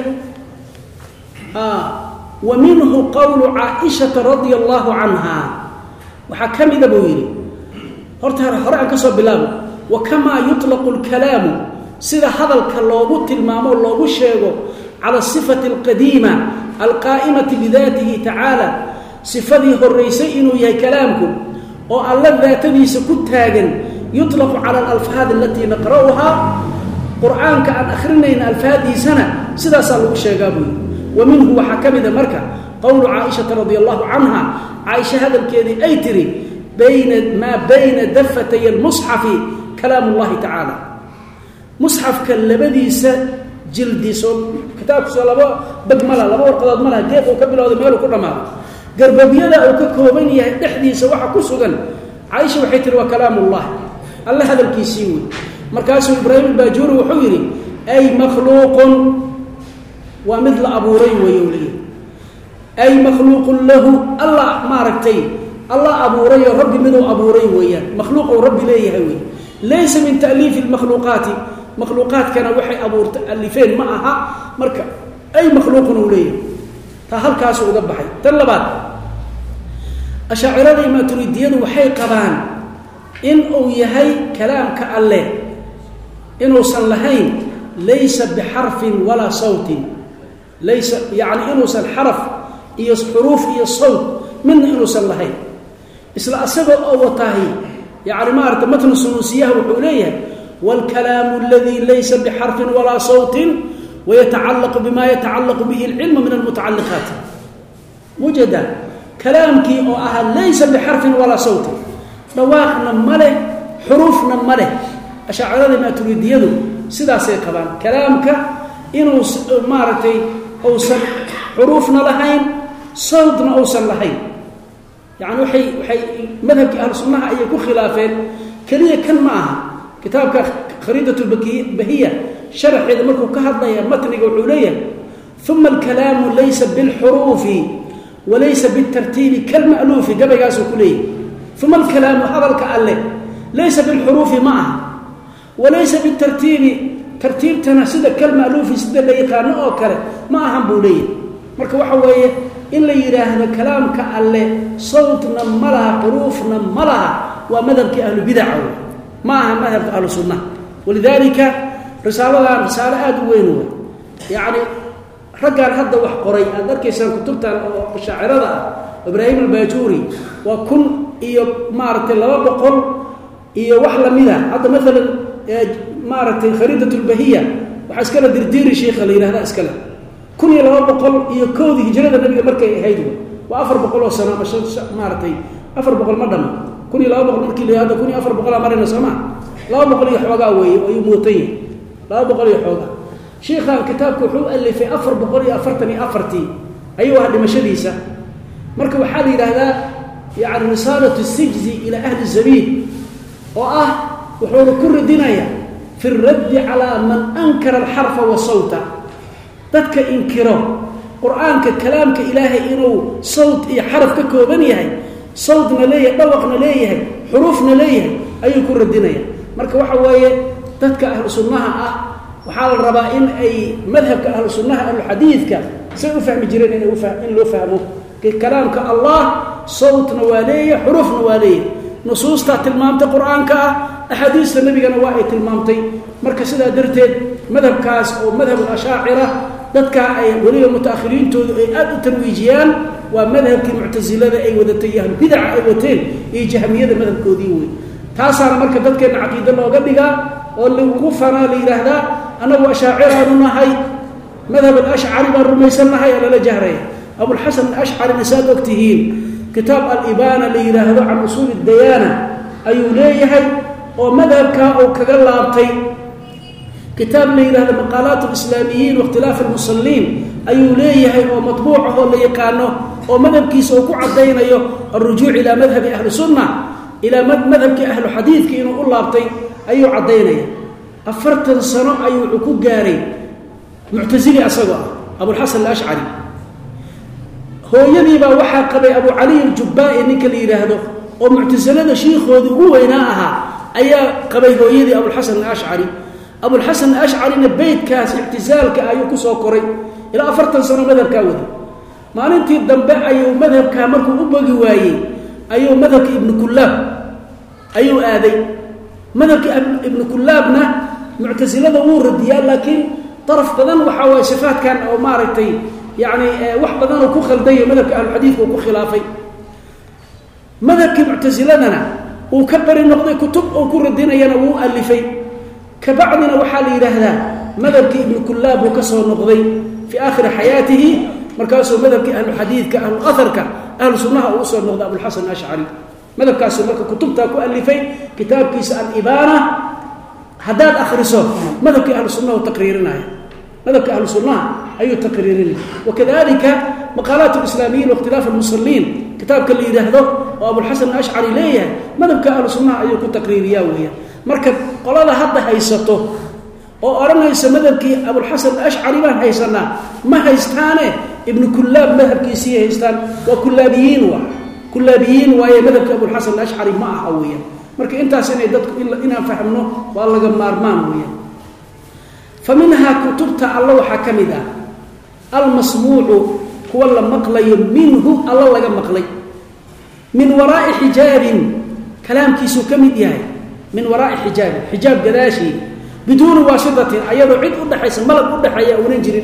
A: wa minhu qawlu Aisha radhiyallahu anha waxa kamida buu yiri horta hore aan ka soo bilaabo wa kama yutlaqu al-kalam sida hadalka loogu tilmaamo loogu sheego ala sifati al-qadima al-qa'imati bi dhatihi ta'ala صفدي هريسي إنه يهي كلامكم والله ذاتني سكتاغن يطلق على الألفاظ التي نقرأها قرآن كأن أخرين الألفاظ سنة سدا صلوا الشيقابي ومنه وحكم ذا مركة قول عائشة رضي الله عنها عائشة هذا الكيدي أيتري ما بين دفتي المصحف كلام الله تعالى مصحف كاللبدي جلدي سول كتاب سولابا بجمله لبا ورقداد ملها ديق او كبلوده مeel ku dhamaado garbabiyada oo ka kooban yahay dhaxdiisa waxa ku sugan Aisha waxay tiri waa kalaamullah Allah hadalkiisii way markaas Ibrahim Bajuri wuxuu yiri ay makhluuqun wa mithla abuuray wayuli ay makhluuqun lahu Allah maaragtay Allah abuuray rabbi midoo abuuray weeyaan makhluuq oo rabbi leeyahay way laysa min ta'lif al-makhluqat مخلوقات كان وحي أبورت الليفين معها مركب أي مخلوق وليه فهل كاسو وقبحي تلبات أشاعر ما تريدين وحي قبان إن أو يهي كلام كالله إن وصل لهين ليس بحرف ولا صوت ليس يعني إن وصل حرف إيس حروف إيس صوت من إن وصل لهين إسلا أصبع أو وطاهي يعني ما أردت متن السنوسية وحوليه والكلام الذي ليس بحرف ولا صوت ويتعلق بما يتعلق به العلم من المتعلقات وجد كلامك أو أهل ليس بحرف ولا صوت رواقنا مله حروفنا مله أشعر ما تريد يده سدا سيقبان كلامك إنه مارتي أوصل حروفنا لهين صوتنا أوصل لهين يعني وحي مذهب أهل السنة أيكو خلافين كلية كان معها كتابك خريدة البهية شرح إذا مركو كهضنا متنق وحولية ثم الكلام ليس بالحروف وليس بالترتيب كالمألوف قبل ياسو كليه ثم الكلام هذا الكأله ليس بالحروف معه وليس بالترتيب ترتيب تناسد كالمألوف سد اللي يقانو أوكره معهم بوليه مركو وحوية إلا يراه كلام كأله صوتنا ملها حروفنا ملها ومذهب أهل بدعه معها مذهب أهل السنة ولذلك رسالة أدوينه يعني رجال هذا وحقري أذكر كيسان كتبت الشاعر إبراهيم الباجوري وكن مارت الله بقول وحلا منها هذا مثلا مارت خريدة البهية وحسكلا درديري شيخ اللي هذا أسكلا كن الله بقول كودي هجرة النبي مركي هيدو وأفر بقوله سنة مارتي أفر بقول مدام كوني لا بقول مركي لهذا كوني أفر بقول مرينا سمع لا بقول يحوجا ويموتين لا بقول يحوجا شيخ الكتاب كحول اللي في أفر بقول أفرتني أفرتي أيوة هذه مشديسة مركب حالي هذا يعني رسالة السجز إلى أهل الزبيد وحول كل دنيا في الرد على من أنكر الحرف والصوت تدك إنكره قرآن كلام كإلهي إنه صوت حرف ككوبنيه صوتنا ليه دوقنا ليه حروفنا ليه أي كل الدنيا مركب وحوية تدك أهل السنة وحال الربائن أي مذهب أهل السنة أهل الحديث سيفهم جيرين إن لو فهموا كلام كالله صوت نواليه حروف نواليه نصوص تلمامت القرآن كأحاديث النبي نوائي تلمامتي مركز هذا درتين مذهب كاس أو مذهب الأشاعرة ذاتك أي ولي المتأخرين أدو ترويجيان ومذهب المعتزلة أي وذاتيه بدع أي وتين أي جهمية مذهب كوديوي تاسار مركز ذاتك عقيدة الله قبلها واللي وقفنا لي هذا أنا وأشاعرة نهاي مذهب الأشعري والرميسان نهاي على الجهرية أبو الحسن الأشعري نساد وقتهين كتاب الإبانة اللي هذا عن أصول الديانة أي ليه ومذهب أو كغلابتي كتاب اللي هذا مقالات الإسلاميين واختلاف المصلين أي ليه ومطبوعه اللي يقانه ومذهب كيس وقوع الدين الرجوع إلى مذهب أهل السنة إلى مذهب أهل الحديث كينو قلابتي أي عدينيه أفرت سنة أي عقوق جاري معتزلي أسوا أبو الحسن الأشعري هو يبي وحى قبي أبو علي الجبائي نكلي هذا ومعتزلة شيخ هو ويناها أي قبي هو يدي أبو الحسن الأشعري أبو الحسن الأشعري نبيت كاس اعتزال كأيوك سوكري إلى أفرت سنة مذهب كاودي ما أنت الدنباء أيو مذهب كامركو أبغي وايي أيو مذهب ابن كلاب أيو آذي مذهب ابن كلابنا معتزلة ورد يا لكن طرف بدن وحوى صفات كان أو مارتي يعني واحد بدن وكو خلدي مذهب أهل الحديث وكو خلافي madhabkii muctasiladana uu ka bari noqday kutub oo ku radinayana uu alifay kabacdina waxaa la yiraahdaa madhabkii ibn kullaab uu ka soo noqday fi aakhir hayatihi markaasoo madhabkii ahlu xadiidka ahlu atharka ahlu sunnaha uu soo noqday abul hasan ash'ari madhabkaas marka kutubta ku alifay kitaabkiisa al-ibana hadaad akhriso madhabkii ahlu sunnaha uu taqriirinaya madhabkii ahlu sunnaha ayuu taqriirinaya wakadalika maqaalaat al-islamiyyin wa ikhtilaaf al-musallin kitaabka la yiraahdo oo abul hasan ash'ari leeyahay madhabka ahlu sunnaha ayuu ku taqriiriyaa weeyaan marka qolada hadda haysato oo oranaysa madhabkii abul hasan ash'ari baan haysanaa ma haystaane ibn kullaab madhabkiisii haystaan waa kullaabiyiin waaye madhabka abul hasan ash'ari ma aha weeyaan marka intaas inay dadku inaan fahamno waa laga maarmaan weeyaan faminha kutubta allah waxa kamida al-masmuu'u huwa la maqlayo minhu allah laga maqlay min waraa'i hijaabin kalaamkiisu kamid yahay min waraa'i hijaab gadaashi بدون واسطة أيضا عد أدحيس ملك أدحيا ونجرين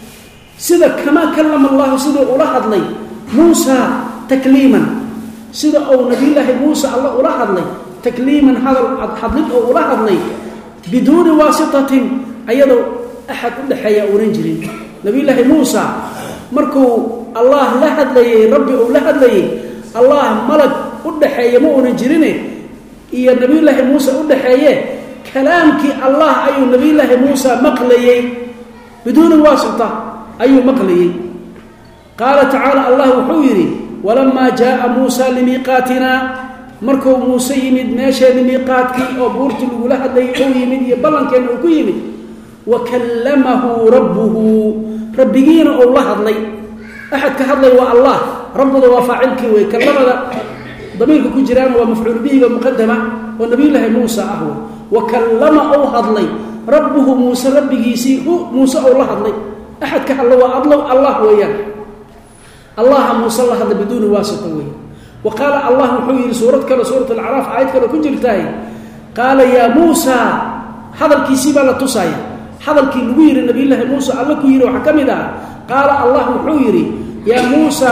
A: سيدا كما كلم الله سيدا أولاحظ لي موسى تكليما سيدا أو نبي الله موسى الله أولاحظ لي تكليما هذا الحضلين أو أولاحظ لي بدون واسطة أيضا أحد أدحيا ونجرين نبي الله موسى مركو الله لحظ لي ربي أولاحظ لي الله ملك أدحيا مو ونجرين إيا نبي الله موسى أدحيا كلامك الله أي نبي الله موسى مقلي بدون واسطة أي مقلي قال تعالى الله حويري ولما جاء موسى لميقاتنا مركو موسى يمد ماشي لميقاتك أو بورت الأولى هذا يمد يبلن كان يمد وكلمه ربه ربيين الله هذلي أحد كهذلي والله ربنا وفاعلك ويكلم ضميرك كجيران ومفعول به ومقدمة والنبي الله موسى أهو وكلم أو هضلي ربه موسى ربيسي هو موسى أو الله هضلي أحد كهلا وأضلوا الله وياه الله موسى الله هذا بدون واسطة وياه وقال الله حوير سورة كلا سورة العراف آيات كلا كنجرتاي قال يا موسى هذا الكيسيب لا تصايا هذا الكيلوير النبي الله موسى الله كير وحكم ذا قال الله حوير يا موسى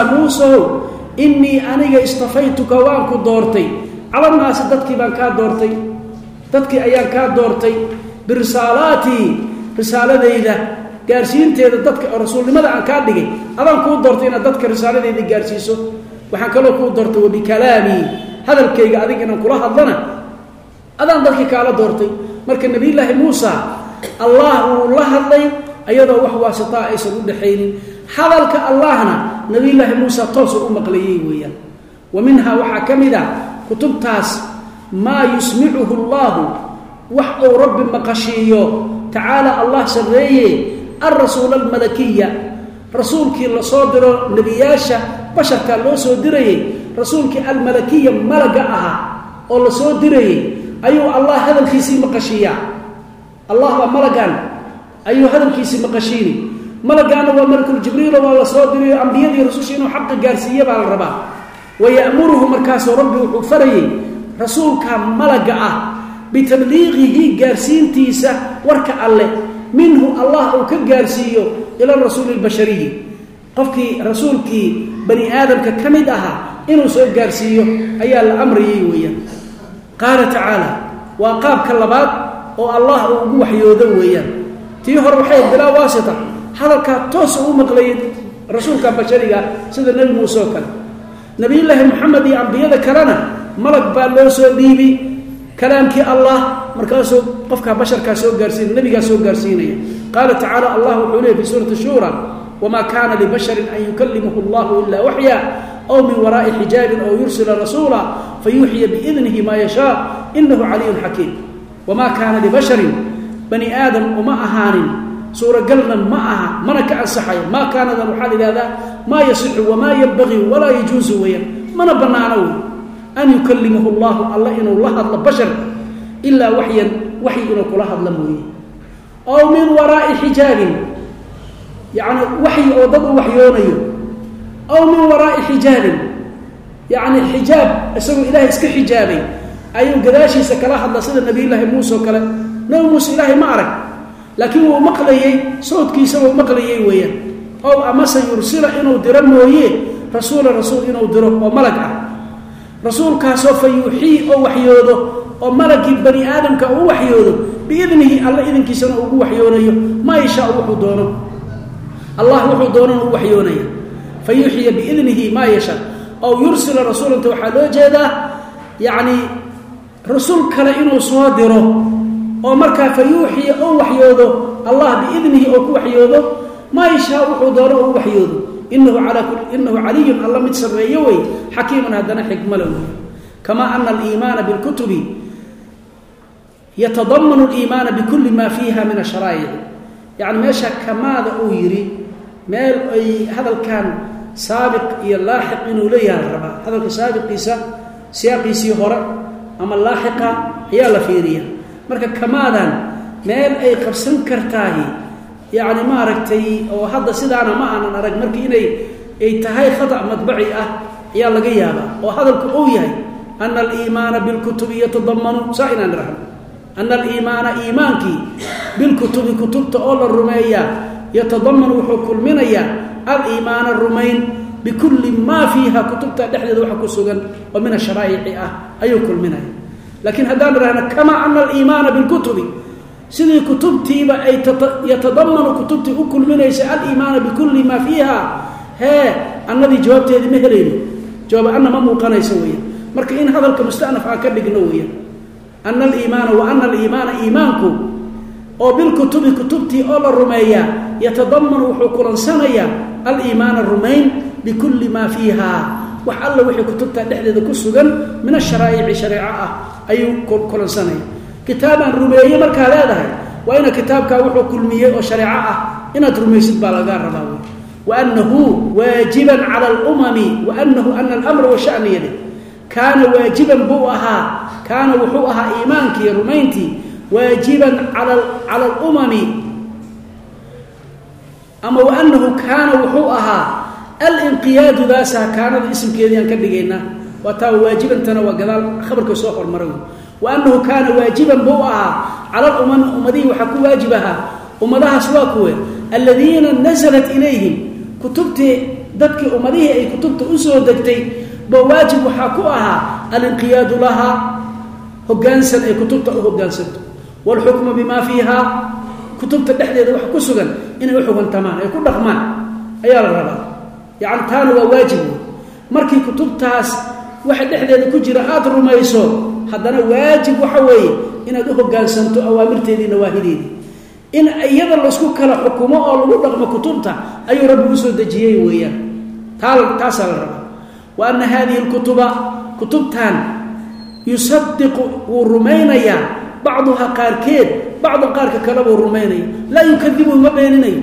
A: إني أنا اصطفيتك وانك دورتي على الناس دتك بان كا دورتي dadkii ayaan ka doortay birsalaati risaladayda gaarsiinteeda dadka rasuulnimada aan ka dhigay adaan ku doortay in dadka risaladayda gaarsiiso waxaan kale ku doortay wa bi kalaami hadalkayga adiga inaan kula hadlana adaan dadkii kala doortay marka nabi ilaahi Muusa Allah uu la hadlay ayadoo wax waasita aysan u dhaxaynin hadalka Allahna nabi ilaahi Muusa toos u maqlayay weeyaan ومنها waxa kamida kutubtaas ما يسمعه الله وحو رب مقشيه تعالى الله سريه الرسول الملكية رسولك الله صادر نبياشة بشر كان له صادره رسولك الملكية ملقاها الله صادره أيها الله هذا الكيسي مقشيه الله ملقان أيها هذا الكيسي مقشيني ملقان وملك الجبريل والله صادره أنبياء رسولين حق قارسية على الربا ويأمره مركز ربي وحفريه رسولك ملقا بتبليغه قارسينتيسا ورك الله منه الله أو كقارسيه إلى الرسول البشري قفك رسولك بني آدم ككمدها إنه سوء قارسيه أي الأمر يويا قال تعالى وقاب كاللبات والله وحي يذويا تيهر وحي بلا واسطة هذا كتوسع مقليد رسولك بشري سيد النبي موسى نبي الله محمد أنبياء كرنا ملك بالله سو ديبي كلامك الله مركاسو قفك بشر كاسو غارسين النبي كاسو غارسينيه قال تعالى الله حوله في سورة الشورى وما كان لبشر أن يكلمه الله إلا وحيا أو من وراء حجاب أو يرسل رسولا فيوحي بإذنه ما يشاء إنه علي حكيم وما كان لبشر بني آدم وما أهان سورة قلنا معها منك الصحي ما كان ذا محال هذا ما يصح وما يبغي ولا يجوز ويا من بنانوي أن يكلمه الله إنه الله الله بشر إلا وحي إنه كلها ظلمه أو من وراء حجاب يعني وحي أو ضد وحيونه أو من وراء حجاب يعني الحجاب اسمه إله اسك حجابي أي قداشي سكلاها الله سيد النبي الله موسى وكلا نبي موسى إلهي معرك لكن هو مقلي صوت كي سوى مقلي ويا أو أما سيرسل إنه درمه رسول إنه درمه وملكه rasuulkaasoo fayuuxii oo waxyoodo oo malagii bani aadamka uu waxyoodo biidnihi alla idinkiisana ugu waxyoonayo maa yashaa wuxuu doono allah wuxuu doonana u waxyoonaya fayuuxiya biidnihi maa yashaa aw yursila rasuulanta waxaa loo jeedaa yacni rasuul kale inuu soo diro oo markaa fayuuxiya oo waxyoodo allah biidnihi oo ku waxyoodo maa yashaa wuxuu doono oo u waxyoodo inahu caliyun alla mid sarreeyo wey xakiimun haddana xikmala wey kamaa ana aliimaana bilkutubi yatadamanu aliimaana bikulli maa fiiha min asharaa'ic yacni meesha kamaada uu yidhi meel ay hadalkan saabiq iyo laaxiq inuu leeyahay rabaa hadalka saabiqiisa siyaaqiisii hore ama laaxiqa ayaa la fiiriya marka kamaadan meel ay qabsan kartaahi yacni maaragtay oo hadda sidaana ma aanan arag markii inay ay tahay khata' madbaci ah ayaa laga yaabaa oo hadalku uu yahay ana aliimaana bilkutubi yatadamanu saa inaan irahno ana aliimaana iimaankii bilkutubi kutubta oo la rumeeyaa yatadamanu wuxuu kulminayaa aliimaana rumayn bikulli maa fiiha kutubta dhexdeeda waxa ku sugan oo min asharaa'ici ah ayuu kulminaya laakiin haddaan irahno kamaa ana aliimaana bilkutubi sidii kutubtiiba ay yatadamanu kutubtii u kulminaysa aliimaana bikulli maa fiiha hee annadii jawaabteedii ma helayno jawaab anna ma muuqanayso weeyaan marka in hadalka mustanaf aan ka dhigno weeyaan ana aliimaana wa ana aliimaana iimaanku oo bilkutubi kutubtii oo la rumeeyaa yatadamanu wuxuu kulansanayaa aliimaana rumayn bikulli maa fiiha wax alla wixii kutubta dhexdeeda ku sugan min asharaa'ici shareeco ah ayuu kulansanaya kitaabaan rumeeye markaa leedahay waa ina kitaabkaa wuxuu kulmiyey oo shareeco ah inaad rumaysid baa lagaa rabaa wey waanahu waajiban cala alumami waanahu ana alamra washani yadi kaana waajiban buu ahaa kaana wuxuu ahaa iimaankii rumayntii waajiban cala alumami ama waanahu kaana wuxuu ahaa alinqiyaadu daasaha kaanada isimkeedii aan ka dhigaynaa waa taa waajibantana waa gadaal khabarka soo hormaray waanahu kaana waajiban buu ahaa cala alumami ummadihii waxaa ku waajib ahaa ummadahaas waa kuwe aladiina nasalat ilayhim kutubtii dadkii ummadihii ay kutubta u soo degtay ba waajib waxaa ku ahaa alinqiyaadu lahaa hoggaansan ay kutubta u hoggaansanto waalxukmu bimaa fiiha kutubta dhexdeeda waxa ku sugan inay u xuguntamaan ay ku dhaqmaan ayaa la rabaa yacni taana waa waajib wey markii kutubtaas waxa dhexdeeda ku jira aada rumayso haddana waajib waxa weeye inaad u hoggaansanto awaamirteedii nawaahideedii in iyada laysku kala xukumo oo lagu dhaqmo kutubta ayuu rabbi u soo dejiyey weeyaan taasaa la rabaa wa ana hadihi lkutuba kutubtan yusadiqu wuu rumaynayaa bacduha qaarkeed bacdan qaarka kale buu rumaynaya laa yukadibuhu ma beeninayo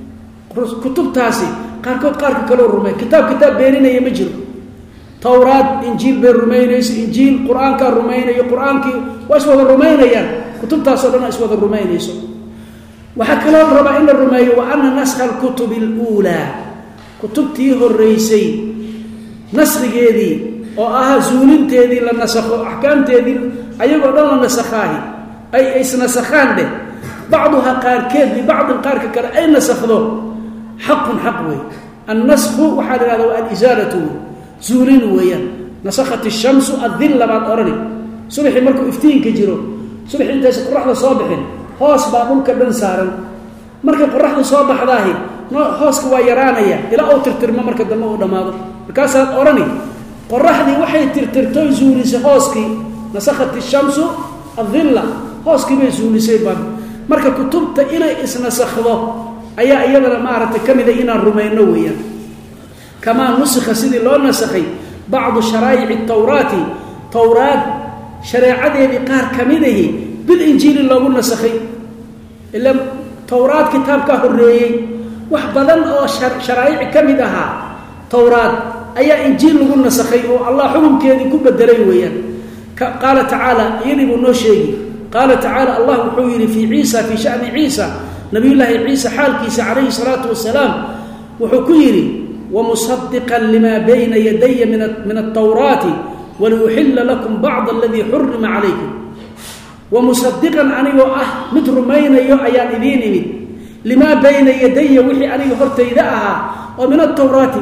A: kutubtaasi qaarkood qaarka kaleu rumey kitaab beeninaya ma jiro towraad injiil bay rumaynayso injiil qur-aankaa rumaynayo qur-aankii waa iswada rumaynayaan kutubtaasoo dhan iswada rumaynayso waxaa kaloo rabaa in la rumeeyo wa ana naskha alkutubi aluulaa kutubtii horeysay naskhigeedii oo ahaa zuulinteedii la nasakho axkaamteedii ayagoo dhan la nasakhaahi ay isnasakhaan dheh bacduha qaarkeed bibacdin qaarka kale ay nasakhdo xaqun xaq wey annasku waxaa la ihahda waa alisaalatu zuulin weeyaan nasakhat ishamsu adilla baad odhani subaxii markuu iftiinka jiro subaxii intaysa qoraxda soo bixin hoos baa dhulka dhan saaran markay qoraxdu soo baxdaahi hooska waa yaraanaya ilaa uu tirtirmo marka dambe uu dhammaado markaasaad odhani qoraxdii waxay tirtirtoy zuulisay hooskii nasakhat ishamsu adilla hooskii bay zuulisay baan marka kutubta inay isnasakhdo ayaa iyadana maaragtay ka mida inaan rumayno weeyaan kamaa nusikha sidii loo nasakhay bacdu sharaa'ici tawraati towraad shareecadeedii qaar ka midahi bilinjiili loogu nasakhay ila towraad kitaabkaa horreeyey wax badan oo sharaa'ici ka mid ahaa towraad ayaa injiil lagu nasakhay oo allah xukunkeedii ku bedelay weeyaan qaala tacaala iyadii buu noo sheegi qaala tacaala allah wuxuu yidhi fii ciisa fii shani ciisa nabiyullaahi ciisa xaalkiisa calayhi salaatu wasalaam wuxuu ku yidhi wamusadiqan limaa bayna yadaya min altawraati waliuxilla lakum bacda aladii xurima calaykum wamusadiqan anigoo ah mid rumaynayo ayaan idiin imid limaa bayna yadaya wixii aniga hortayda ahaa oo min altawraati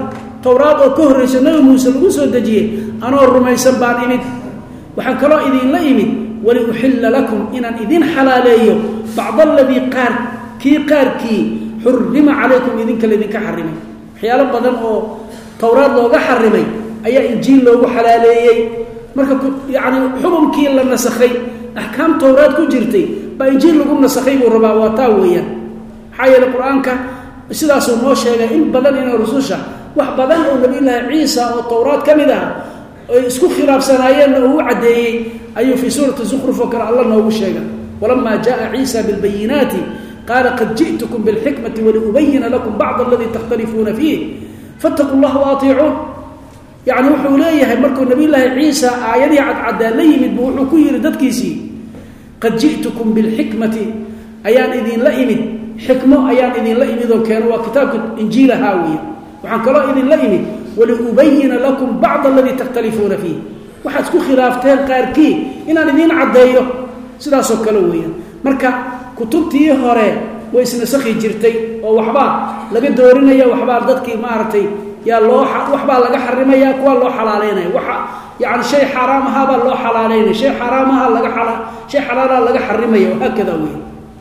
A: tawraad oo ka horreysay nabi muuse lagu soo dejiyey anoo rumaysan baan imid waxaan kaloo idinla imid waliuxilla lakum inaan idin xalaaleeyo bacd alladii qaarkii xurrima calaykum idinka laydinka xarimay waxyaalo badan oo tawraad looga xarimay ayaa injiil loogu xalaaleeyey marka yani xukunkii la nasakhay axkaam tawraad ku jirtay baa injiil lagu nasakhay buu rabaa waa taa weeyaan maxaa yeele qur-aanka sidaasuu noo sheegay in badan inay rususha wax badan oo nabiyullaahi ciisa oo tawraad ka mid ah ay isku khilaafsanaayeenna uu caddeeyey ayuu fii suurati zukhruf oo kale alla noogu sheegay walamaa jaaa ciisa bilbayinaati qaala qad ji'tukum bilxikmati waliubayina lakum bacd aladii takhtalifuuna fiih fattaquu llaha waatiicuun yacni wuxuu leeyahay markuu nabiyullaahi ciisa aayadii cadcaddaa la yimid buu wuxuu ku yidhi dadkiisii qad ji'tukum bilxikmati ayaan idinla imid xikmo ayaan idinla imid oo keeno waa kitaabka injiilahaa weeye waxaan kaloo idinla imid waliubayina lakum bacd aladii takhtalifuuna fiih waxaad isku khilaafteen qaarkii inaan idiin caddeeyo sidaasoo kale weeyaan marka kutubtii hore way isnasakhi jirtay oo waxbaa laga doorinaya waxbaa dadkii maaragtay yaa waxbaa laga xarimaya kuwa loo xalaaleynaya waxa yani shay xaraam ahaabaa loo xalaaleynaya shay xaraamaha shay xalaalaha laga xarimaya wahaakada weeye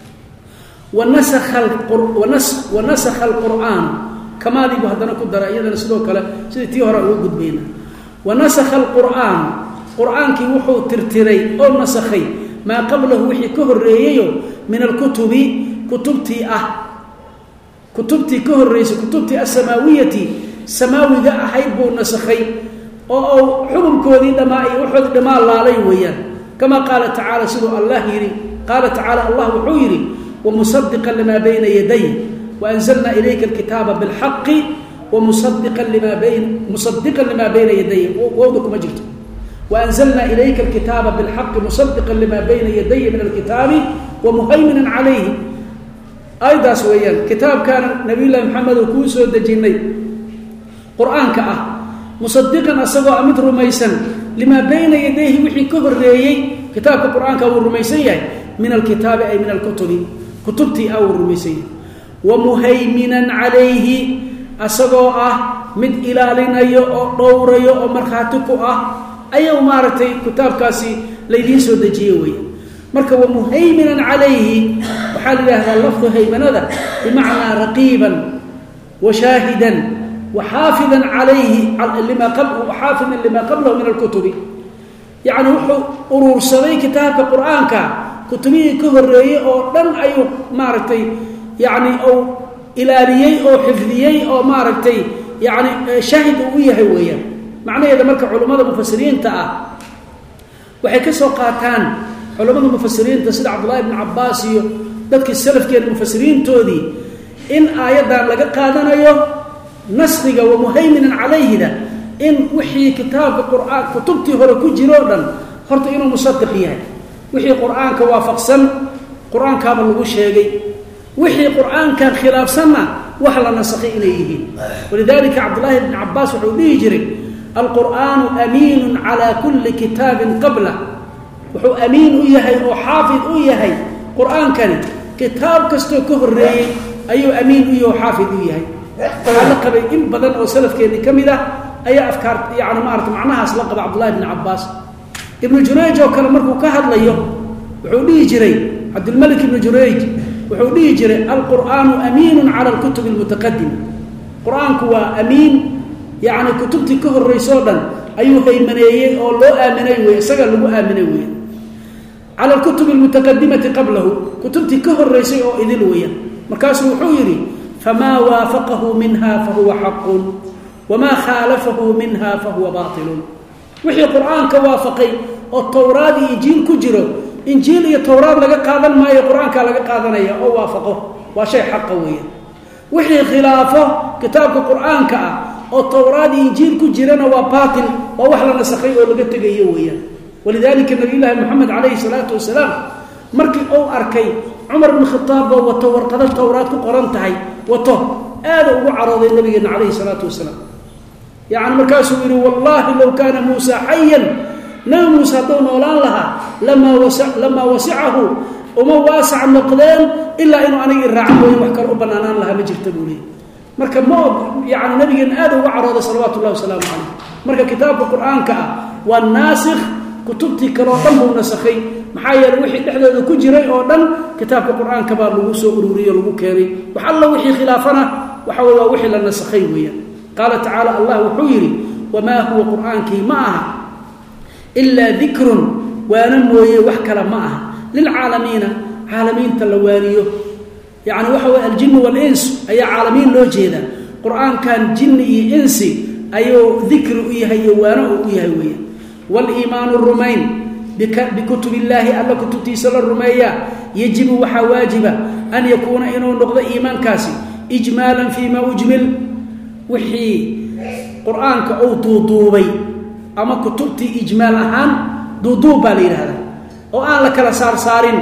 A: wanasakha alqur'aan kamaadiibu haddana ku dara iyadana sidoo kale sidii tii hore uga gudbayna wanasakha alqur'aan qur'aankii wuxuu tirtiray oo nasakhay maa qablahu wixii ka horreeyeyo min alkutubi kutubtii ka horreysay kutubtii asamaawiyati samaawiga ahayd buu nasakhay oo xukunkoodii dhammaa iyo waxoodii dhammaa laalay weeyaan kamaa qaala tacaala siduu allah yidhi qaala tacaala allah wuxuu yidhi wamusadiqan limaa bayna yaday waanzalnaa ilayka alkitaaba bilxaqi wamusadiqan limaa bayna yaday wowda kuma jirto waanzalnaa ilayka alkitaaba bilxaqi musadiqan limaa bayna yadaya min alkitaabi wamuhayminan calayhi ayadaas weeyaan kitaabkaana nabiyullaahi maxamed oo kuu soo dejinnay qur-aanka ah musadiqan asagoo mid rumaysan limaa bayna yadayhi wixii ka horreeyey kitaabka qur-aanka wuu rumaysan yahay min alkitaabi ay min alkutubi kutubtii ah wuu rumaysan yahay wamuhayminan calayhi asagoo ah mid ilaalinayo oo dhowrayo oo markhaati ku ah ayuu maaragtay kitaabkaasi laydiin soo dejiye weeye marka wamuhayminan calayhi waxaa la yidhahdaa lafdu haymanada bimacnaa raqiiban wa shaahidan wa xaafidan calayhi xaafidan limaa qablahu min alkutubi yacni wuxuu uruursaday kitaabka qur-aanka kutubihii ka horreeyey oo dhan ayuu maaragtay yacni uu ilaaliyey oo xifdiyey oo maaragtay yacni shaahid uu yahay weeyaan macnaheeda marka culummada mufasiriinta ah waxay ka soo qaataan culummada mufasiriinta sida cabdullahi ibni cabbaas iyo dadkii salafkeena mufasiriintoodii in aayaddan laga qaadanayo nasriga wa muhayminan calayhida in wixii kitaabka qur'aan kutubtii hore ku jiroo dhan horta inuu musadiq yahay wixii qur'aanka waafaqsan qur-aankaaba lagu sheegay wixii qur'aankan khilaafsanna wax la nasakhay inay yihiin walidaalika cabdullaahi ibni cabbaas wuxuu dhihi jiray alqur'aanu amiinun calaa kulli kitaabin qablah wuxuu amiin u yahay oo xaafid u yahay qur'aankani kitaab kastoo ka horreeyey ayuu amiin u yahay oo xaafid u yahay waxaa la qabay in badan oo salafkeennii ka mid ah ayaa afkaar yani maarata macnahaas la qaba cabdullahi ibni cabbaas ibnu jurayj oo kale markuu ka hadlayo wuxuu dhihi jiray cabdilmalik ibnu jurayj wuxuu dhihi jiray alqur'aanu amiinun cala alkutubi almutaqadima qur-aanku waa amiin yacni kutubtii ka horraysoo dhan ayuu haymaneeyey oo loo aaminay weye isaga lagu aaminay weye cala alkutubi almutaqadimati qablahu kutubtii ka horraysay oo idil weya markaasuu wuxuu yidhi famaa waafaqahu minha fahuwa xaqun wamaa khaalafahu minha fahuwa baatilun wixii qur-aanka waafaqay oo towraad iyo injiil ku jiro injiil iyo towraad laga qaadan maayo qur-aankaa laga qaadanaya oo waafaqo waa shay xaqa weeye wixii khilaafo kitaabka qur-aanka ah oo towraad iyo injiil ku jirana waa baatil waa wax la nasakhay oo laga tegayo weeyaan walidaalika nabiyullaahi moxamed calayhi salaatu wasalaam markii uu arkay cumar bn khitaab oo wato warqado towraad ku qoran tahay wato aada ugu carooday nabigeena calayhi salaatu wasalaam yacni markaasuu yidhi wallaahi low kaana muusa xayan nabi muuse hadduu noolaan lahaa lamaa wasicahu uma waasac noqdeen ilaa inuu aniga iraaca mooye wax kale u bannaanaan lahaa ma jirta buu leey marka yani nabigeena aad uga carooday salawaatullahi wasalaamu calayh marka kitaabka qur-aanka ah waa naasikh kutubtii kaloo dhan buu nasakhay maxaa yeelay wixii dhexdooda ku jiray oo dhan kitaabka qur-aanka baa lagu soo ururiyo lagu keenay wax alla wixii khilaafana waxa weeye waa wixii la nasakhay weeyaan qaala tacaala allah wuxuu yidhi wamaa huwa qur-aankii ma aha ilaa dikrun waana mooye wax kale ma aha lilcaalamiina caalamiinta la waaniyo yacni waxa weye aljinnu waalins ayaa caalamiin loo jeedaa qur-aankan jinni iyo insi ayuu dikri u yahay iyo waano uu u yahay weeyaan waaliimaanu rumayn bikutub illaahi alla kutubtiisa la rumeeyaa yajibu waxaa waajiba an yakuuna inuu noqdo iimaankaasi ijmaalan fii ma ujmil wixii qur-aanka uu duuduubay ama kutubtii ijmaal ahaan duuduub baa la yidhaahdaa oo aan la kala saarsaarin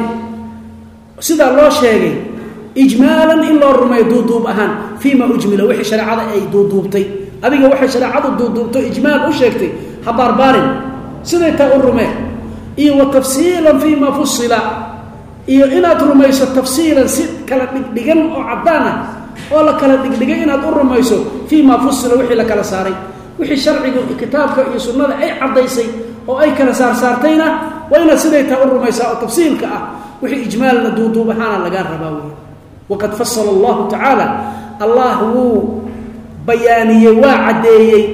A: sidaa loo sheegay ijmaalan in loo rumeeyo duuduub ahaan fii ma ujmila wixii shareecada ay duuduubtay adiga waxay shareecadu duuduubto ijmaal u sheegtay ha baarbaarin siday taa u rumee iyo wa tafsiilan fii ma fusila iyo inaad rumayso tafsiilan si kala dhigdhigan oo caddaan ah oo la kala dhigdhigay inaad u rumayso fii ma fusila wixii la kala saaray wixii sharciga kitaabka iyo sunnada ay caddaysay oo ay kala saarsaartayna waa inaad siday taa u rumaysaa oo tafsiilka ah wixii ijmaalna duuduub ahaana lagaa rabaa weeye waqad fasala allahu tacaala allah wuu bayaaniyey waa caddeeyey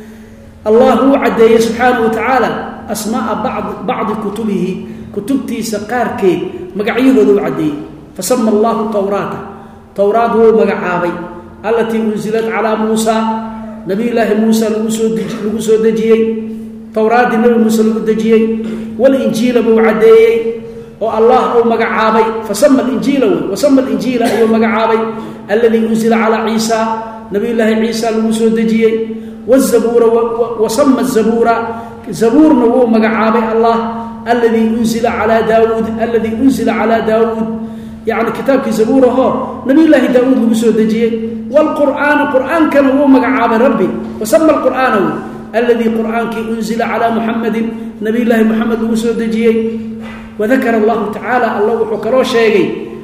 A: allah wuu caddeeyey subxaanahu wa tacaala asmaaa bacdi kutubihi kutubtiisa qaarkeed magacyahooda u caddeeyey fasama allahu tawraata towraad wuu magacaabay allatii unsilad calaa muusa nabiyullaahi muusa lagu soo dejiyey towraaddii nabi muuse lagu dejiyey walinjiila buu caddeeyey oo allah uu magacaabay fasama alinjiila wey wasama alinjiila ayuu magacaabay alladii unsila calaa ciisa nabiyullaahi ciisa lagu soo dejiyey wazabuura wasama azabuura zabuurna wuu magacaabay allah alladii unsila calaa daawuud yacni kitaabkii zabuurahoo nabiyullaahi daawuud lagu soo dejiyey waalqur'aana qur'aankana wuu magacaabay rabbi wasama alqur'aana wey alladii qur'aankii unsila calaa muxamadin nabiyullaahi moxamed lagu soo dejiyey wadakara allahu tacaala alla wuxuu kaloo sheegay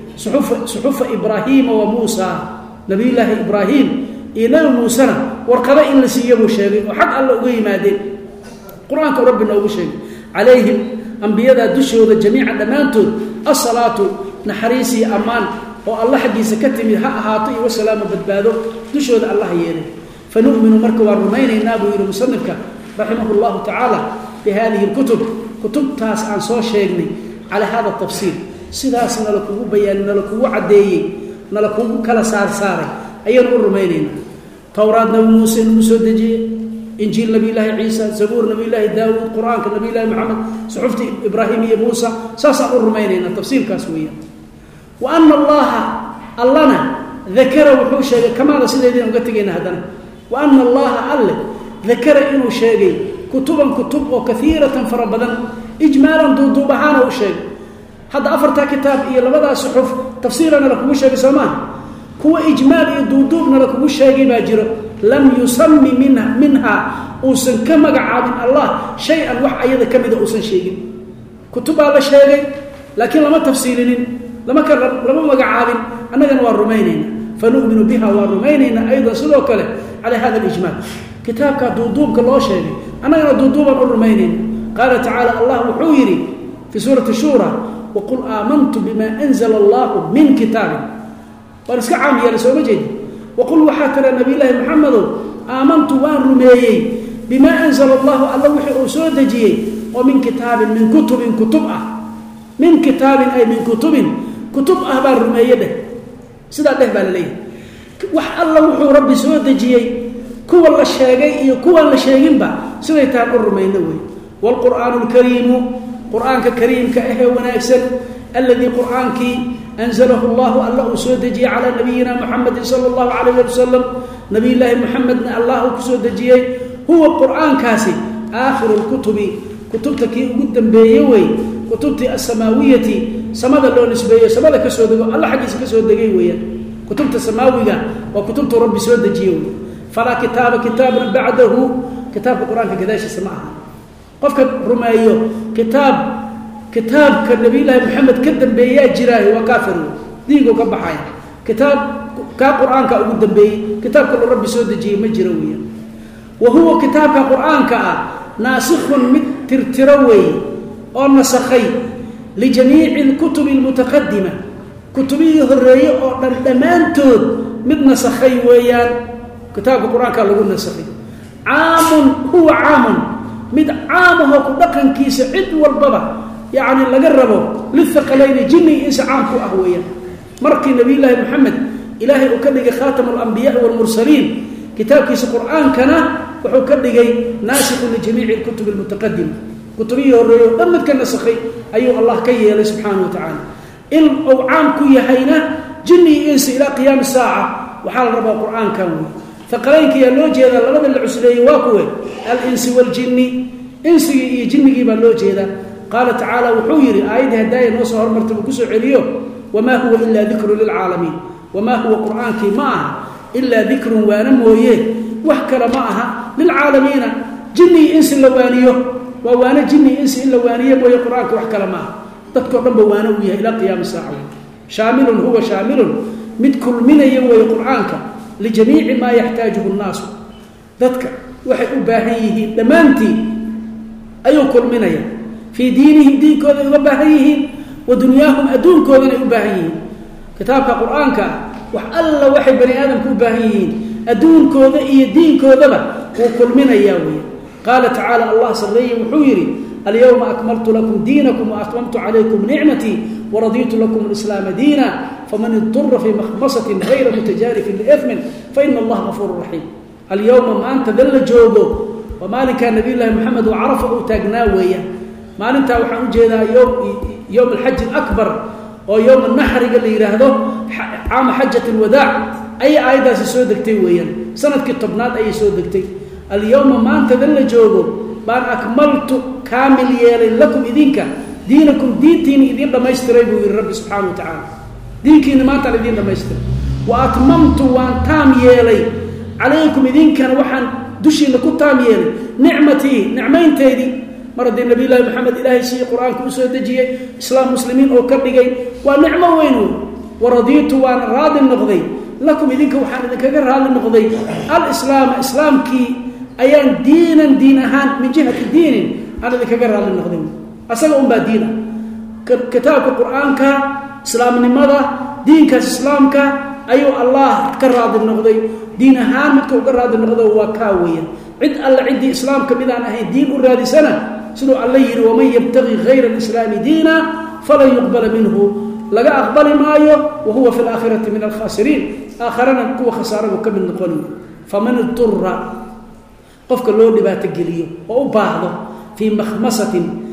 A: suxufa ibraahiima wa muusa nabiyullaahi ibraahim iyo nabi muusena warqado in la siiya buu sheegay oo xag alla uga yimaadeen qur-aanka rabbi noogu sheegay calayhim ambiyadaa dushooda jamiica dhammaantood asalaatu naxariis iyo ammaan oo alla xaggiisa ka timid ha ahaato iyo wasalaama badbaado dushooda allah yeelay fanu'minu marka waan rumaynaynaa buu yidhi musanifka raximahu llahu tacaala bi hadihi lkutub kutubtaas aan soo sheegnay calaa hada tafsiir sidaas nala kugu bayaani nala kugu caddeeyey nala kugu kala saarsaaray ayaanu u rumaynaynaa towraad nabi muuse nagu soo dejiyey injiil nabiyullaahi ciisa zabuur nabiyullaahi daawuud qur-aanka nabiyullaahi moxamed suxuftii ibraahim iyo muusa saasaan u rumaynaynaa tafsiirkaas weeyaan wa ana allaha allana dakara wuxuu sheegay kamaada sideediina uga tegayna haddana wa ana allaha alle dakara inuu sheegay kutuban kutub oo kaiiratan fara badan ijmaalan duuduub ahaana u sheegay hadda afartaa kitaab iyo labadaa suxuf tafsiirana la kugu sheegay soo maaha kuwa ijmaal iyo duuduubna la kugu sheegay baa jiro lam yusami minha uusan ka magacaabin allah shay-an wax ayada ka mida uusan sheegin kutubbaa la sheegay laakiin lama tafsiilinin lama magacaabin annagana waa rumaynayna fanu'minu biha waa rumaynaynaa aydan sidoo kale calaa hada alijmaal kitaabkaa duuduubka loo sheegay annagana duuduubaan u rumaynayna qaala tacaala allah wuxuu yidhi fii suurati shuura waqul aamantu bima anzala allahu min kitaabin waan iska caam yeelay sooma jeedi waqul waxaa tira nabiyullaahi maxamedow aamantu waan rumeeyey bimaa anzala allahu alla wixii uu soo dejiyey oo min kitaabin min kutubin kutub ah min kitaabin ay min kutubin kutub ah baan rumeeye dheh sidaa dheh baa la leeyahay wax alla wuxuu rabbi soo dejiyey kuwa la sheegay iyo kuwan la sheeginba siday taan u rumayno wey waalqur'aanu alkariimu qur'aanka kariimka ahee wanaagsan alladii qur'aankii anzalahu allahu alla uu soo dejiyey calaa nabiyina muxamedin sala allahu calayh ali wasalam nabiyullaahi muxamedna allah uu ku soo dejiyey huwa qur'aankaasi aakhiru lkutubi kutubta kii ugu dambeeye wey kutubtii asamaawiyati samada loo nisbeeyo samada ka soo dego alla xaggiisa ka soo degay weeyaan kutubta samaawiga waa kutubtu rabbi soo dejiye wey falaa kitaaba kitaabna bacdahu kitaabka qur-aanka gadaashiisa ma aha qofka rumeeyo kitaabka nabiyullaahi maxamed ka dambeeyaa jiraayo waa kaafir wey diinkuu ka baxaya كتاب كقرآن كأقول دبي كتاب كل ربي سود جي مجرويا وهو كتاب كقرآن ناسخ مترتروي أو نسخي لجميع الكتب المتقدمة كتبيه الرئي أو دمانتود مد نسخي ويان كتاب القرآن كاللغو نسخي عام هو عام مد عامه كدقن كيس عد والبابا يعني لقربه للثقلين جني إنس عامك أهويا مركي نبي الله محمد إلهي أكدق خاتم الأنبياء والمرسلين كتاب كيس القرآن كان وحكدق ناسخ لجميع الكتب المتقدمة كتبيه الرئي أمد كان نسخي أيها الله كي سبحانه وتعالى إن أو عام كي هينا جني إنس إلى قيام الساعة وحال ربا القرآن كامل ثقلين كي اللوجي هذا لغد العسلي واكوه الإنس والجن إنسي جني باللوجي هذا قال تعالى وحويري آيات هدايا نوصها مرتبة كسر عليه وما هو إلا ذكر للعالمين وما هو قرآن كي معها إلا ذكر وانمويه وحكر معها للعالمين جني إنس اللوانيه ووانا جني إنس اللوانيه وهي قرآن وحكر معها تذكر رب وانويه إلى قيام الساعة شامل هو شامل مد كل من يوي قرآنك لجميع ما يحتاجه الناس ذاتك وحي أباهيه دمانتي أيو كل من في دينهم دين كوذا أباهيه ودنياهم أدون كوذا أباهيه كتابك قرآنك وحألا وحي بني آدم كأباهيه أدون كوذا إيه دين كوذا وكل من يوي قال تعالى الله صلي وحويري اليوم أكملت لكم دينكم وأتممت عليكم نعمتي ورضيت لكم الإسلام دينا فمن اضطر في مخمصة غير متجارف لإثم فإن الله غفور رحيم اليوم ما أنت ذل جوجو وما كان نبي الله محمد وعرفه تاجناوية ما أنت وحنجي يوم الحج الأكبر أو يوم النحر اللي يرهده عام حجة الوداع أي آية سودكتي ويا سنة كتبنات أي سودكتي اليوم ما أنت ذل جوجو بان أكملت كامل يالي لكم إذنك دينكم دينتين إذن لما يستريبوا الرب سبحانه وتعالى دينك إن ما تعالى إذن لما يستريب وأتممت وان تام يالي عليكم إذنك وحن دشي لكم تام يالي نعمتي نعمين تيدي مرد النبي الله محمد إلهي سي قرآن كوسو دجي إسلام مسلمين أو كبدي ونعمة وينو ورضيت وان راد النقضي لكم إذنك وحن إذنك راد النقضي الإسلام إسلامك أيان دينا من جهة الدين أنا ذيك قرر للنقدين أسألهم بدينا كتاب القرآن إسلام لماذا دينك إسلامك أيو الله قرر للنقدين دين هامك وقرر للنقدين وكاوية عد الله عدي إسلامك بذا أهي دين أراد سنة سنو الله يرى ومن يبتغي غير الإسلام دينا فلا يقبل منه لقى أقبل مايو وهو في الآخرة من الخاسرين آخرنا كو خسارة وكمل نقول فمن اضطر قفك لو دبات جليو أو بعضه في مخمصة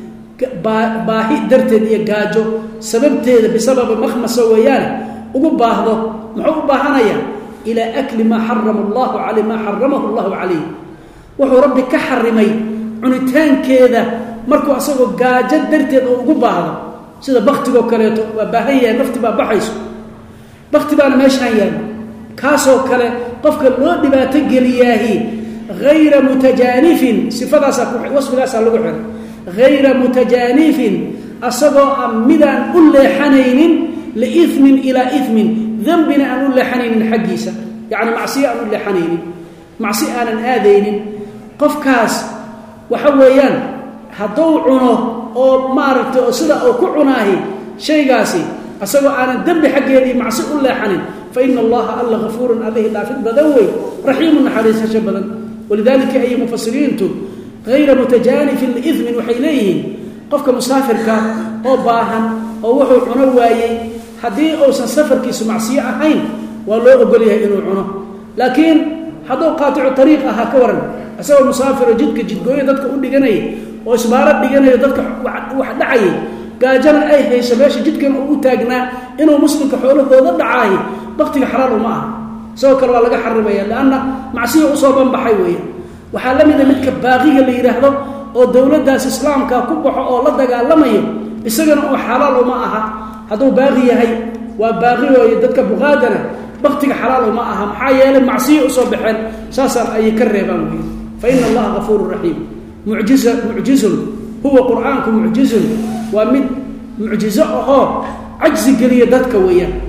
A: باهي درتد يجاجو سببته بسبب مخمصة وياه أو بعضه محو بهانيا إلى أكل ما حرم الله عليه ما حرمه الله عليه وهو ربك كحرمي عنتان كذا مركو أصله جاجة درتد أو بعضه سيدا بختي وكلته وباهية نفتي بحيس بختي بأنا ماشي هيان كاسو كله قفك لو دبات جلياهي غير متجانف صفة وصف لا سألوه غير متجانف أصدق أمدا أولى حنين لإثم إلى إثم ذنبنا أن أولى حنين حقيسة يعني معصية أن أولى حنين معصية أن آذين قفكاس وحويان هضوعنا أو مارت أو صدق أو كعناه شيء قاسي أصدق أن الذنب حقي هذه معصية أولى حنين فإن الله الله غفور عليه لا في البدوي رحيم حريص شبلا ولذلك أي مفسرين غير متجانف الإثم وحيليه قفك مسافرك أو باهن أو وحو عنواي حدي أو سنسافر كيس معصية أحين والله أقوليها إنه عنه لكن حدو قاطع طريقها كورن أسوى مسافر جدك جدقوية ذاتك أولي جنيه وإسبارات بجنيه ذاتك واحد دعي قاجنا أي هي سباشي جدك أو تاجنا إنه مسلم كحوله ضد دعاي بقتك حرام معه سوى كروا لقى حرمية لأن معصية أصابا بحيوية وحالمنا متك باغية اللي يرهضه أو دولة داس إسلام ككبح أو لدى قال لما يسجن أو حلال معها هذا باغية هي وباغية يدك بغادرة بقتك حلال معها محايا المعصية أصابحا ساسر أي كربان فإن الله غفور رحيم معجز هو قرآنكم معجز ومن معجزة عجز قليل ذاتك وياه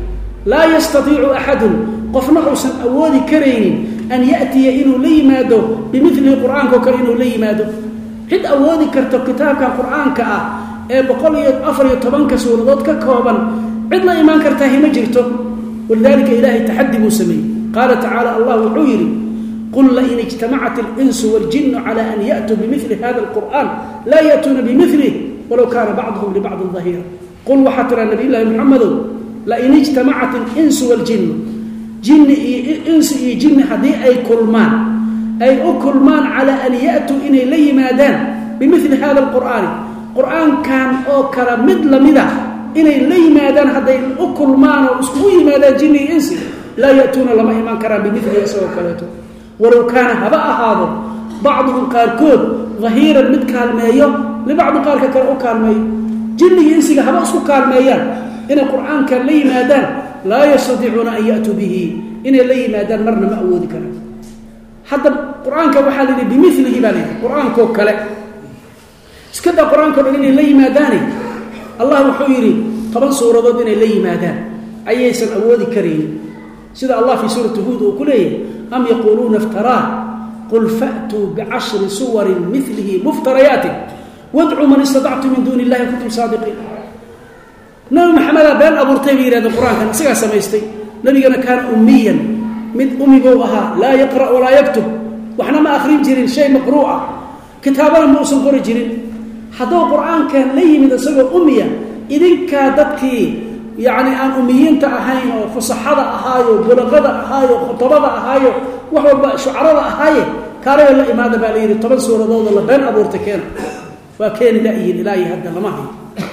A: laa yastatiicu axadun qofna uusan awoodi karaynin an ya'tiya inuu la yimaado bimilihi qur'aanka oo kale inuu la yimaado cid awoodi karto kitaabkan qur'aanka ah ee 114 suuradood ka kooban cid la imaan kartaa hima jirto walidaalika ilaahay taxaddi buu sameeyey qaala tacaala allah wuxuu yidhi qul lain ijtamacat alinsu waaljinnu cala an ya'tuu bimili hada alqur'an laa ya'tuuna bimilih walow kaana bacduhum libacdin dahiira qul waxaa tiraa nabiy llaahi muxamedow lain ijtamacat alinsu waaljinnu jinni iyo insi iyo jinni haddii ay u kulmaan calaa an ya'tuu inay la yimaadaan bimili hada alqur'aani qur'aankan oo kala mid lamida inay la yimaadaan hadday u kulmaan oo iskugu yimaadaan jinni iyo insi laa ya'tuuna lama iman karaan bimilihi isagoo kaleeto walow kaana haba ahaado bacduhum qaarkood dahiiran mid kaalmeeyo libacdi qaarka kale u kaalmeeyo jinni iyo insiga haba isku kaalmeeyaan inay qur'aankan la yimaadaan laa yastatiicuuna an ya'tuu bihi inay la yimaadaan marna ma awoodi karaan hadda qur-aanka waxaa layidhi bimilihi baa layidhi qur-aankoo kale iska daa qur-aankao dhan inay la yimaadaane allah wuxuu yidhi 10 suuradood inay la yimaadaan ayaysan awoodi karaynin sida allah fii suurati huud uu ku leeyahay am yaquuluuna iftaraa qul fa'tuu bicashri suwarin milihi muftarayaatin wadcuu man istatactum min duuni illahi in kuntum saadiqiin nabi maxamedaa been abuurtay bay yidhahdeen qur-aankan isagaa samaystay nabigana kaana ummiyan mid umigou ahaa laa yaqra' walaa yaktub waxna ma akhrin jirin shay maqruu'a kitaabana ma usan qori jirin hadduu qur-aankan la yimid isagoo ummiya idinkaa dadkii yacni aan umiyiinta ahayn oo fusaxada ahaayo bulaqada ahaayo khutabada ahaayo wax walba shucarada ahaaye kaalayo la imaada baa la yidhi 10 suuradooda la been abuurta keena waa keeni la'yihin ilaahi hadda lama hayo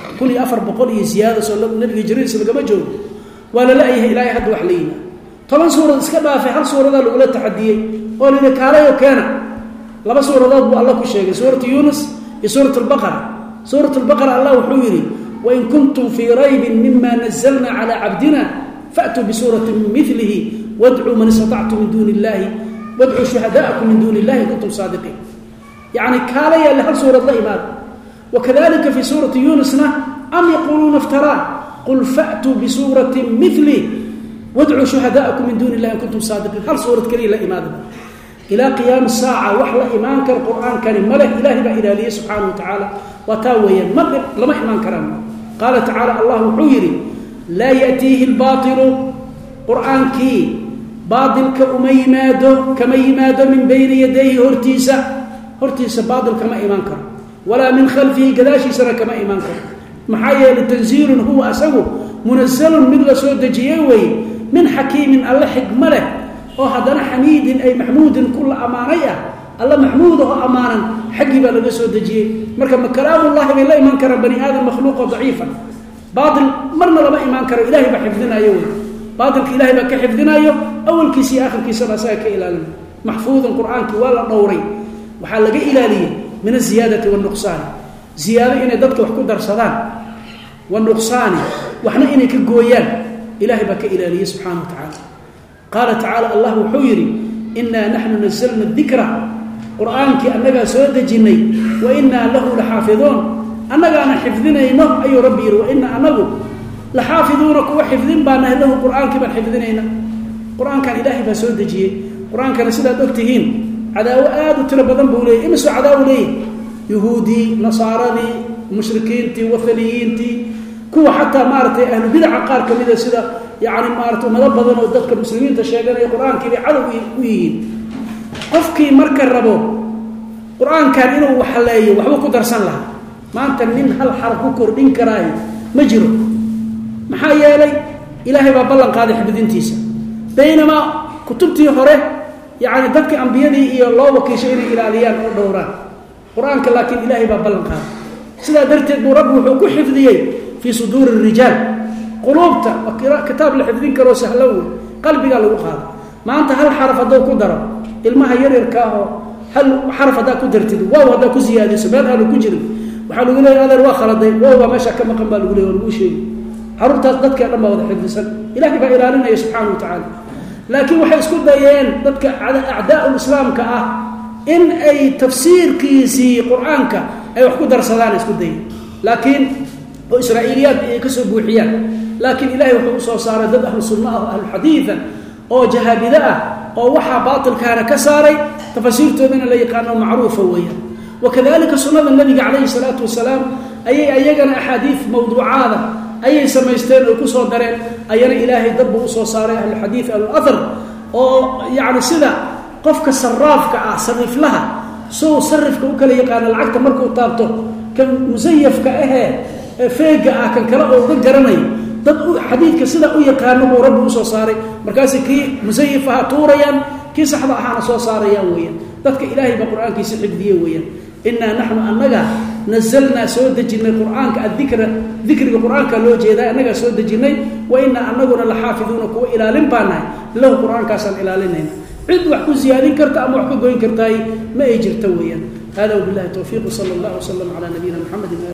A: 1400 iyo ziyaada soo nabiga jiriis lagama joogo waa la la'yahay ilaahi hadda wax la yimaado 10 suurad iska dhaafay hal suuradaa lagula taxadiyey oo la yidhi kaalayo keena 2 suuradood buu alla ku sheegay suuratu yuunus iyo suurat albaqara suurat albaqara allah wuxuu yidhi wain kuntum fii raybin mima nazalna calaa cabdina fa'tuu bisuuratin min milihi wadcuu man istatactum min duuni illahi wadcuu shuhadaa'akum min duuni illahi in kuntum saadiqiin yacni kaalaya le hal suurad la imaada wakadalika fii suurati yuunusna am yaquuluuna iftaraa qul fa'tuu bisuuratin milih wadcuu shuhadaa'akum min duuni illahi in kuntum saadiqiin hal suurad keliya la imaada ilaa qiyaami saaca wax la imaan kara qur'aankani ma leh ilaahay baa ilaaliyey subxaana wa tacaala waa taa weeyaan ma lama imaan karaan qaala tacaala allah wuxuu yidhi laa ya'tiihi albaatilu qur'aankii baatilka kama yimaado min bayni yadayhi hortiisa baatil kama imaan karo walaa min khalfihi gadaashiisana kama imaan karo maxaa yeelay tanziilun huwa asagu munazalun mid la soo dejiyey weeye min xakiimin alle xikmo leh oo haddana xamiidin ay maxmuudin ku la ammaanay ah alla maxmuud oo ammaanan xaggii baa laga soo dejiyey marka ma kalaamullahi bay la imaan karaan bani aadam makhluuqoo daciifa baatil marna lama imaan karo ilahay baa xifdinaayo wey baatilka ilahay baa ka xifdinaayo awalkiisa iyo aakhirkiisaba asaga ka ilaalina maxfuudan qur'aankii waa la dhowray waxaa laga ilaaliyey min aziyaadati wanuqsaani ziyaado inay dadka wax ku darsadaan wanuqsaani waxna inay ka gooyaan ilahay baa ka ilaaliyey subxaana wa tacaala qaala tacaala allah wuxuu yidhi innaa naxnu nasalna dikra qur'aankii annagaa soo dejinnay wa innaa lahu la xaafiduun annagaana xifdinayno ayuu rabbi yidhi wa inna annagu la xaafiduuna kuwa xifdin baa nahay lahu qur'aankii baan xifdinayna qur'aankan ilaahay baa soo dejiyey qur'aankana sidaad og tihiin cadaawo aad u tiro badan buu leeyay imisuu cadaawo leeyahy yuhuudii nasaaradii mushrikiintii wathaniyiintii kuwa xataa maaragtay ahlu bidaca qaar ka mida sida yacni maarata ummado badan oo dadka muslimiinta sheeganaya qur-aankii bay cadow u yihiin qofkii marka rabo qur-aankan inuu waxaleeyo waxbuu ku darsan lahaa maanta nin hal xaraf ku kordhin karaayo ma jiro maxaa yeelay ilaahay baa ballan qaaday xifdintiisa baynamaa kutubtii hore yacni dadkii ambiyadii iyo loo wakiishay inay ilaaliyaan oo dhowraan qur-aanka laakiin ilaahay baa ballan qaaday sidaa darteed buu rabbi wuxuu ku xifdiyey fii suduuri rijaal quluubta kitaab la xifdin karoo sahlo wey qalbigaa lagu qaada maanta hal xaraf hadduu ku daro ilmaha yaryarka ahoo hal xaraf haddaa ku dartid waaw haddaa ku siyaadiso meel aanu ku jirin waxaa lagu leeya adeer waa khaladay waaw baa meesha ka maqan baa lagu leey waa laguu sheegi xaruntaas dadkii dhan baa wada xifdisan ilahay baa ilaalinaya subxaana wa tacaala laakiin waxay isku dayeen dadka acdaa'u islaamka ah in ay tafsiirkiisii qur-aanka ay wax ku darsadaan isku dayeen laakiin oo israa'iiliyaad ay ka soo buuxiyaan laakiin ilaahay wuxuu soo saaray dad ahlu sunnah ahlu xadiitha oo jahabida oo waxa baatilkaana ka saaray tafasiirtoodana la yaqaano macruufa weeyaan wakadalika sunnada nabiga calayhi salaatu wasalaam ayay ayagana axaadiith mawduucaada ayay samaysteen oo ku soo dareen ayana ilaahay dad buu soo saaray ahlu xadiith ahlu athar oo yaani sida qofka sarraafka sariflaha soo sarifka u kala yaqaan lacagta markuu taabto kan musayafka feega kan kala oo garanay dad xadiidka sida u yaqaan oo rabbi soo saaray markaas kii musayafaha tuurayaan kii saxda ahana soo saarayaan weeyaan dadka ilaahay ba quraankiisa xifdiye weeyaan inna nahnu annaga nazzalna soo dejinay quraanka dhikriga quraanka loo jeedaa annaga soo dejinay wa inna annaguna la xaafiduna kuwa ilaalin baanahay lahu quraankaasaan ilaalinayna cid wax ku ziyaadin karta ama wax ka goyn kartay ma ay jirto weeyaan hada billahi tawfiiq sallallahu alayhi wa sallam ala nabiyina muhammad